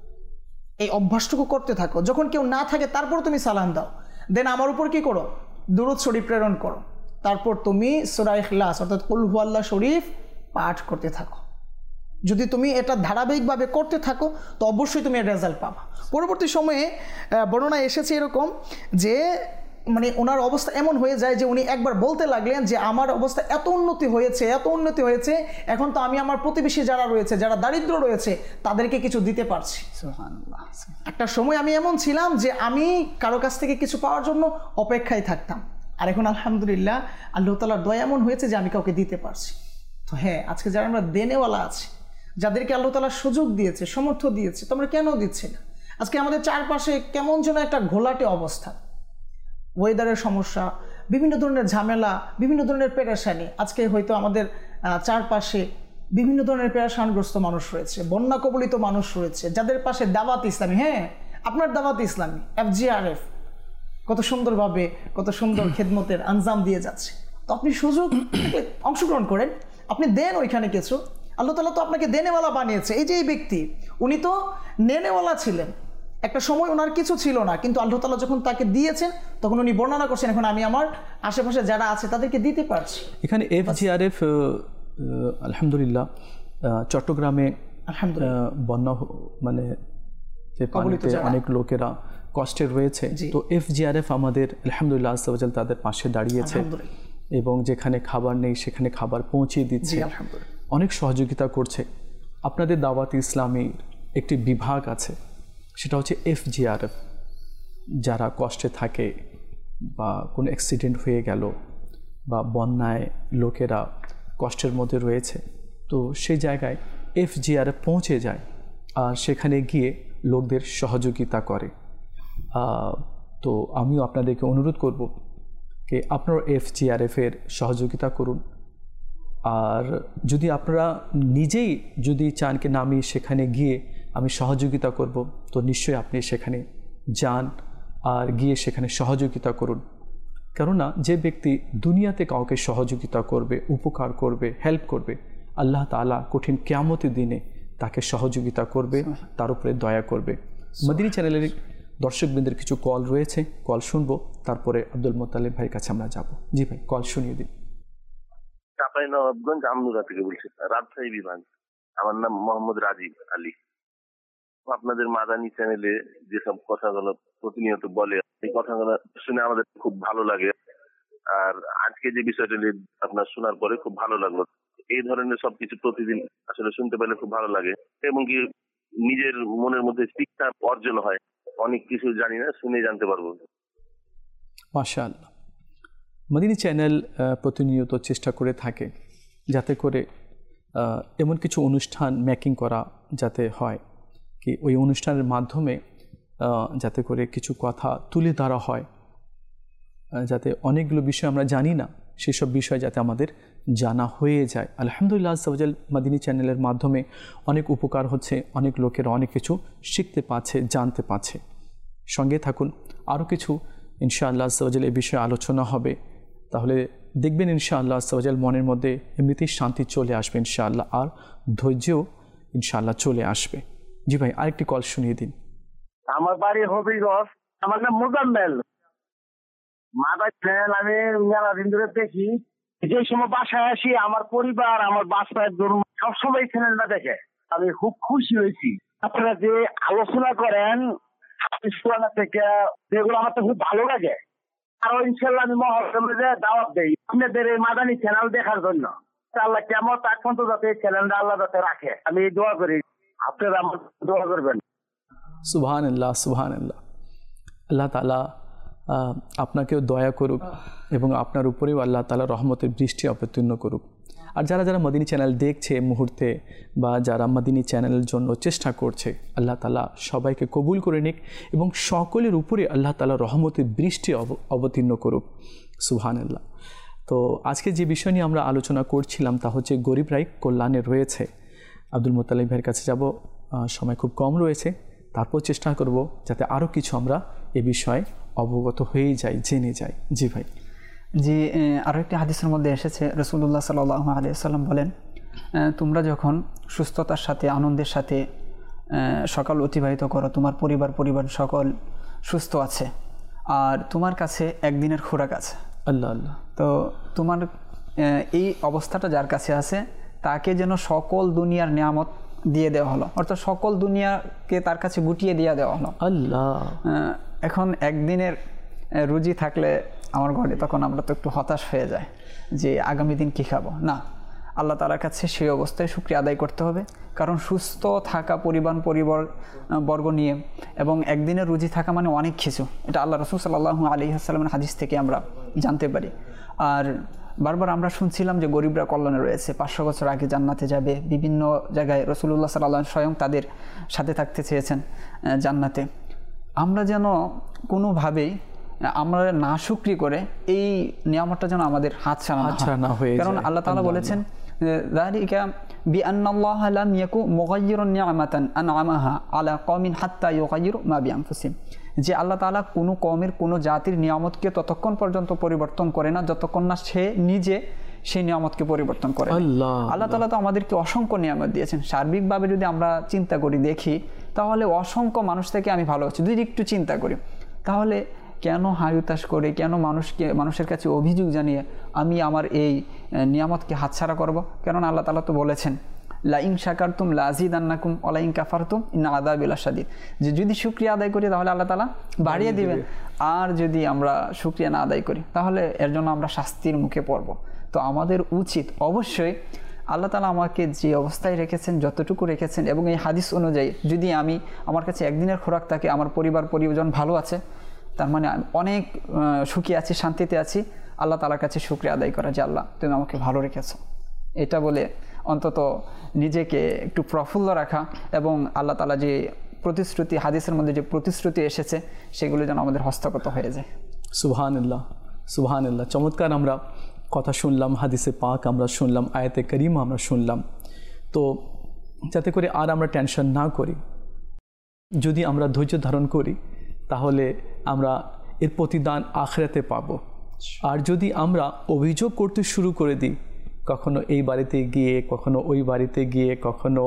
এই অভ্যাসটুকু করতে থাকো। যখন কেউ না থাকে তারপর তুমি সালাম দাও, দেন আমার উপর কি করো, দুরূদ শরীফ প্রেরণ করো, তারপর তুমি সূরা ইখলাস অর্থাৎ কুল হুয়াল্লাহ শরীফ পাঠ করতে থাকো। যদি তুমি এটা ধারাবাহিকভাবে করতে থাকো তো অবশ্যই তুমি এর রেজাল্ট পাবা। পরবর্তী সময়ে বর্ণনা এসেছে এরকম যে মানে ওনার অবস্থা এমন হয়ে যায় যে উনি একবার বলতে লাগলেন যে আমার অবস্থা এত উন্নতি হয়েছে, এত উন্নতি হয়েছে, এখন তো আমি আমার প্রতিবেশী যারা রয়েছে, যারা দারিদ্র রয়েছে, তাদেরকে কিছু দিতে পারছি। সুবহানাল্লাহ। একটা সময় আমি এমন ছিলাম যে আমি কারো কাছ থেকে কিছু পাওয়ার জন্য অপেক্ষায় থাকতাম, আর এখন আলহামদুলিল্লাহ আল্লাহ তাআলার দয়া এমন হয়েছে যে আমি কাউকে দিতে পারছি। তো হ্যাঁ, আজকে যারা আমরা দেনেওয়ালা আছি, যাদেরকে আল্লাহ তাআলা সুযোগ দিয়েছে, সামর্থ্য দিয়েছে, তো আমরা কেন দিচ্ছি না? আজকে আমাদের চারপাশে কেমন যেন একটা ঘোলাটে অবস্থা, ওয়েদারের সমস্যা, বিভিন্ন ধরনের ঝামেলা, বিভিন্ন ধরনের পেরেশানি। আজকে হয়তো আমাদের চারপাশে বিভিন্ন ধরনের পেরেশানগ্রস্ত মানুষ রয়েছে, বন্যা কবলিত মানুষ রয়েছে, যাদের পাশে দাওয়াত ইসলামী, হ্যাঁ আপনার দাওয়াত ইসলামী এফজিআরএফ কত সুন্দরভাবে কত সুন্দর খেদমতের আঞ্জাম দিয়ে যাচ্ছে। তো আপনি সুযোগ অংশগ্রহণ করেন, আপনি দেন ওইখানে কিছু। আল্লাহ তাআলা তো আপনাকে দেনেওয়ালা বানিয়েছে। এই যে এই ব্যক্তি, উনি তো নেনেওয়ালা ছিলেন, একটা সময় ওনার কিছু ছিল না, কিন্তু আল্লাহ তাআলা যখন তাকে দিয়েছেন তখন উনি বর্ণনা করছেন এখন আমি আমার আশেপাশে যারা আছে তাদেরকে দিতে পারছি। এখানে এফজিআরএফ আলহামদুলিল্লাহ চট্টগ্রামে বন্যা মানে যে পানিতে অনেক লোকেরা কষ্টে রয়েছে, তো এফজিআরএফ আমাদের আলহামদুলিল্লাহ আযজা ওয়া জাল্লা তাদের পাশে দাঁড়িয়েছে এবং যেখানে খাবার নেই সেখানে খাবার পৌঁছে দিচ্ছে, অনেক সহযোগিতা করছে। আপনাদের দাওয়াত ইসলামীর একটি বিভাগ আছে, সেটা হচ্ছে এফজিআরএফ। যারা কষ্টে থাকে বা কোনো অ্যাক্সিডেন্ট হয়ে গেল বা বন্যায় লোকেরা কষ্টের মধ্যে রয়েছে, তো সেই জায়গায় এফজিআরএফ পৌঁছে যায় আর সেখানে গিয়ে লোকদের সহযোগিতা করে। তো আমিও আপনাদেরকে অনুরোধ করব যে আপনারা এফজিআরএফের সহযোগিতা করুন। আর যদি আপনারা নিজেই যদি চান কি না আমি সেখানে গিয়ে আমি সহযোগিতা করব, তো নিশ্চয়ই আপনি সেখানে যান আর গিয়ে সেখানে সহযোগিতা করুন। কেননা যে ব্যক্তি দুনিয়াতে কাউকে সহযোগিতা করবে, উপকার করবে, হেল্প করবে, আল্লাহ তাআলা কঠিন কিয়ামতের দিনে তাকে সহযোগিতা করবে, তার উপরে দয়া করবে। মদিনী চ্যানেলের দর্শকবৃন্দের কিছু কল রয়েছে, কল শুনবো, তারপরে আব্দুল মোত্তালেব ভাইয়ের কাছে আমরা যাব। জি ভাই, কল শুনিয়ে দিন। চাঁপাইনবাবগঞ্জ আমনুরা থেকে বলছি, রাজশাহী বিভাগ। আমার নাম মোহাম্মদ রাজীব আলী। আপনাদের মাদানী চ্যানেলে যেসব কথাগুলো প্রতিনিয়ত বলে, এই কথাগুলো শুনে আমাদের খুব ভালো লাগে। আর আজকে যে বিষয়টা আপনার শোনার পরে খুব ভালো লাগলো। এই ধরনের সবকিছু প্রতিদিন আসলে শুনতে পেলে খুব ভালো লাগে, এবং কি নিজের মনের মধ্যে শিক্ষা অর্জন হয়। অনেক কিছু জানি না, শুনে জানতে পারবো। মাশাআল্লাহ। মদিনী চ্যানেল প্রতিনিয়ত চেষ্টা করে থাকে যাতে করে এমন কিছু অনুষ্ঠান মেকিং করা যাতে হয় কি ওই অনুষ্ঠানের মাধ্যমে যাতে করে কিছু কথা তুলে ধরা হয়, যাতে অনেকগুলো বিষয় আমরা জানি না সেসব বিষয় যাতে আমাদের জানা হয়ে যায়। আলহামদুলিল্লাহ আজ্জা ওয়া জাল মদিনী চ্যানেলের মাধ্যমে অনেক উপকার হচ্ছে, অনেক লোকেরা অনেক কিছু শিখতে পাচ্ছে, জানতে পাচ্ছে। সঙ্গে থাকুন, আরও কিছু ইনশাআল্লাহ আজ্জা ওয়া জাল এই বিষয়ে আলোচনা হবে। তাহলে দেখবেন ইনশাআল্লাহ আজ্জা ওয়া জাল মনের মধ্যে এমনিতেই শান্তি চলে আসবে ইনশাআল্লাহ, আর ধৈর্যও ইনশাআল্লাহ চলে আসবে। জি ভাই, আরেকটি কল শুনিয়ে দিন। আমার বাড়ি হবিগঞ্জ, আমার নাম মুজাম্মেল। মাদার চ্যানেল আমি মেলাদিন ধরে দেখি। যে সময় বাসায় আসি আমার পরিবার, আমার বাসায় সবসময় চ্যানেলটা দেখে। আমি খুব খুশি হয়েছি। আপনারা যে আলোচনা করেন থেকে, যেগুলো আমার তো খুব ভালো লাগে। আরো ইনশাল্লাহ আমি মহরমে দাওয়াত দেই আপনাদের এই মাদানী চ্যানেল দেখার জন্য। আল্লাহ কেমন তাক পর্যন্ত যাতে এই চ্যানেলটা আল্লাহ যাতে রাখে, আমি দোয়া করি। আপনারা আমার দোয়া করবেন। সুবহানাল্লাহ, সুবহানাল্লাহ। আল্লাহ তাআলা আপনাকেও দয়া করুক এবং আপনার উপরেও আল্লাহ তাআলা রহমতের বৃষ্টি অবতীর্ণ করুক। আর যারা যারা মদিনী চ্যানেল দেখছে মুহূর্তে, বা যারা মদিনী চ্যানেলের জন্য চেষ্টা করছে, আল্লাহ তাআলা সবাইকে কবুল করে নিক এবং সকলের উপরে আল্লাহ তাআলা রহমতের বৃষ্টি অবতীর্ণ করুক। সুবহানাল্লাহ। তো আজকে যে বিষয় নিয়ে আমরা আলোচনা করছিলাম তা হচ্ছে গরিবরাই কল্যাণে রয়েছে। আব্দুল মুত্তালিব ভাইয়ের কাছে যাব, সময় খুব কম রয়েছে, তারপর চেষ্টা করব যাতে আরও কিছু আমরা এ বিষয়ে অবগত হয়ে যাই, জেনে যাই। জি ভাই। জি, আরও একটি হাদিসের মধ্যে এসেছে, রাসূলুল্লাহ সাল্লাল্লাহু আলাইহি ওয়াসাল্লাম বলেন, তোমরা যখন সুস্থতার সাথে আনন্দের সাথে সকাল অতিবাহিত করো, তোমার পরিবার পরিবার সকল সুস্থ আছে, আর তোমার কাছে একদিনের খোরাক আছে। আল্লাহ আল্লাহ। তো তোমার এই অবস্থাটা যার কাছে আছে তাকে যেন সকল দুনিয়ার নিয়ামত দিয়ে দেওয়া হলো, অর্থাৎ সকল দুনিয়াকে তার কাছে গুটিয়ে দিয়ে দেওয়া হলো। আল্লাহ। এখন একদিনের রুজি থাকলে আমার ঘরে তখন আমরা তো একটু হতাশ হয়ে যায় যে আগামী দিন কী খাবো। না, আল্লাহ তাআলার কাছে সেই অবস্থায় শুকরিয়া আদায় করতে হবে, কারণ সুস্থ থাকা পরিবার পরিবার বর্গ নিয়ে এবং একদিনের রুজি থাকা মানে অনেক কিছু। এটা আল্লাহ রাসূল সাল্লাল্লাহু আলাইহি ওয়াসাল্লামের হাদিস থেকে আমরা জানতে পারি। আর বারবার আমরা শুনছিলাম যে গরিবরা কল্যাণে রয়েছে, পাঁচশো বছর আগে জান্নাতে যাবে। বিভিন্ন জায়গায় রাসূলুল্লাহ সাল্লাল্লাহু আলাইহি স্বয়ং তাদের সাথে থাকতে চেয়েছেন জান্নাতে। আমরা যেন কোনোভাবেই আমরা না শুকরি করে এই নিয়ামতটা যেন আমাদের হাতছাড়া না হয়, কারণ আল্লাহ তাআলা বলেছেন যালিকা বিআন্নাল্লাহা লাম ইয়াকু মুগায়্যিরান নি'মাতান আন'আমাহা আলা কওমিন হাত্তা ইউগায়্যিরু মা বিআনফুসিহিম, যে আল্লাহ তাআলা কোনো কওমের কোনো জাতির নিয়ামতকে ততক্ষণ পর্যন্ত পরিবর্তন করে না যতক্ষণ না সে নিজে সেই নিয়ামতকে পরিবর্তন করে। আল্লাহ তাআলা তো আমাদেরকে অসংখ্য নিয়ামত দিয়েছেন। সার্বিকভাবে যদি আমরা চিন্তা করি দেখি তাহলে অসংখ্য মানুষ থেকে আমি ভালো আছি। যদি একটু চিন্তা করি তাহলে কেন হায়ুতাস করে, কেন মানুষকে মানুষের কাছে অভিযোগ জানিয়ে আমি আমার এই নিয়ামতকে হাতছাড়া করব? কেননা আল্লাহ তাআলা তো বলেছেন লা ইন শাকারতুম লা আযীদান্নাকুম ওয়া লা ইন কাফারতুম ইন্না আযাবি লাশাদীদ, যে যদি শুকরিয়া আদায় করি তাহলে আল্লাহ তাআলা বাড়িয়ে দিবেন, আর যদি আমরা শুকরিয়া না আদায় করি তাহলে এর জন্য আমরা শাস্তির মুখে পড়ব। তো আমাদের উচিত অবশ্যই আল্লাহ তাআলা আমাকে যে অবস্থায় রেখেছেন, যতটুকু রেখেছেন, এবং এই হাদিস অনুযায়ী যদি আমি আমার কাছে একদিনের খোরাক থাকে, আমার পরিবার পরিজন ভালো আছে, তার মানে আমি অনেক সুখী আছি, শান্তিতে আছি, আল্লাহ তাআলার কাছে শুকরিয়া আদায় করা যে আল্লাহ তুমি আমাকে ভালো রেখেছো, এটা বলে অন্তত নিজেকে একটু প্রফুল্ল রাখা, এবং আল্লাহ তাআলা যে প্রতিশ্রুতি, হাদিসের মধ্যে যে প্রতিশ্রুতি এসেছে সেগুলো যেন আমাদের হস্তগত হয়ে যায়। সুবহানাল্লাহ, সুবহানাল্লাহ। চমৎকার আমরা কথা শুনলাম, হাদিসে পাক আমরা শুনলাম, আয়াতে কারিমা আমরা শুনলাম। তো যাতে করে আর আমরা টেনশন না করি, যদি আমরা ধৈর্য ধারণ করি তাহলে আমরা এর প্রতিদান আখিরাতে পাব। আর যদি আমরা অভিযোগ করতে শুরু করে দিই, কখনো এই বাড়িতে গিয়ে, কখনো ওই বাড়িতে গিয়ে, কখনো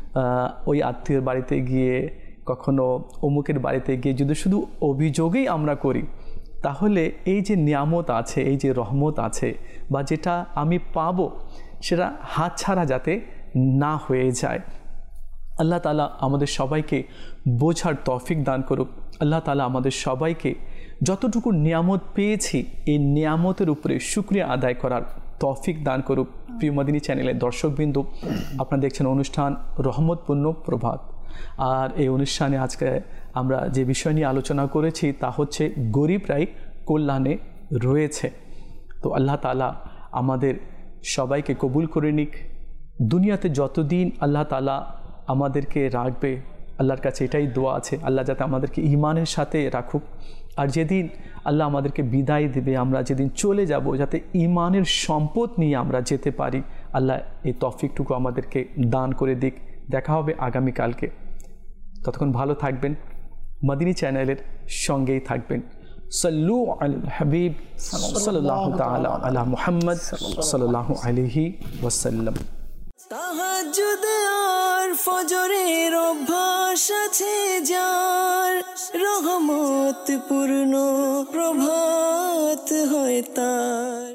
ওই আত্মীয়ের বাড়িতে গিয়ে, কখনো অমুকের বাড়িতে গিয়ে, যদি শুধু অভিযোগেই আমরা করি তাহলে এই যে নিয়ামত আছে, এই যে রহমত আছে, বা যেটা আমি পাবো সেটা হাতছাড়া যাতে না হয়ে যায়। আল্লাহ তাআলা আমাদের সবাইকে বোঝার তৌফিক দান করুক। আল্লাহ তাআলা আমাদের সবাইকে যতটুকু নিয়ামত পেয়েছি এই নিয়ামতের উপরে শুকরিয়া আদায় করার তৌফিক দান করুক। প্রিয় মদিনী চ্যানেলের দর্শকবৃন্দ, আপনারা দেখছেন অনুষ্ঠান রহমতপূর্ণ প্রভাত। আর এই অনুষ্ঠানে আজকে আমরা যে বিষয় নিয়ে আলোচনা করেছি তা হচ্ছে গরিবরাই কল্যাণে রয়েছে। তো আল্লাহ তাআলা আমাদের সবাইকে কবুল করে নিক। দুনিয়াতে যতদিন আল্লাহ তাআলা আমাদেরকে রাখবে, আল্লাহর কাছে এটাই দোয়া আছে, আল্লাহ যাতে আমাদেরকে ঈমানের সাথে রাখুক। আর যেদিন আল্লাহ আমাদেরকে বিদায় দেবে, আমরা যেদিন চলে যাব, যাতে ঈমানের সম্পদ নিয়ে আমরা যেতে পারি, আল্লাহ এই তৌফিকটুকু আমাদেরকে দান করে দিক। দেখা হবে আগামীকালকে। ততক্ষণ ভালো থাকবেন, মদিনী চ্যানেলের সঙ্গেই থাকবেন। সাল্লু আলাল হাবিব সাল্লাল্লাহু তাআলা আলা মুহাম্মদ সাল্লাল্লাহু আলাইহি ওয়াসাল্লাম। তাহাজ্জুদ আর ফজরের অভ্যাস আছে যার, রহমত পূর্ণ প্রভাত হয় তার।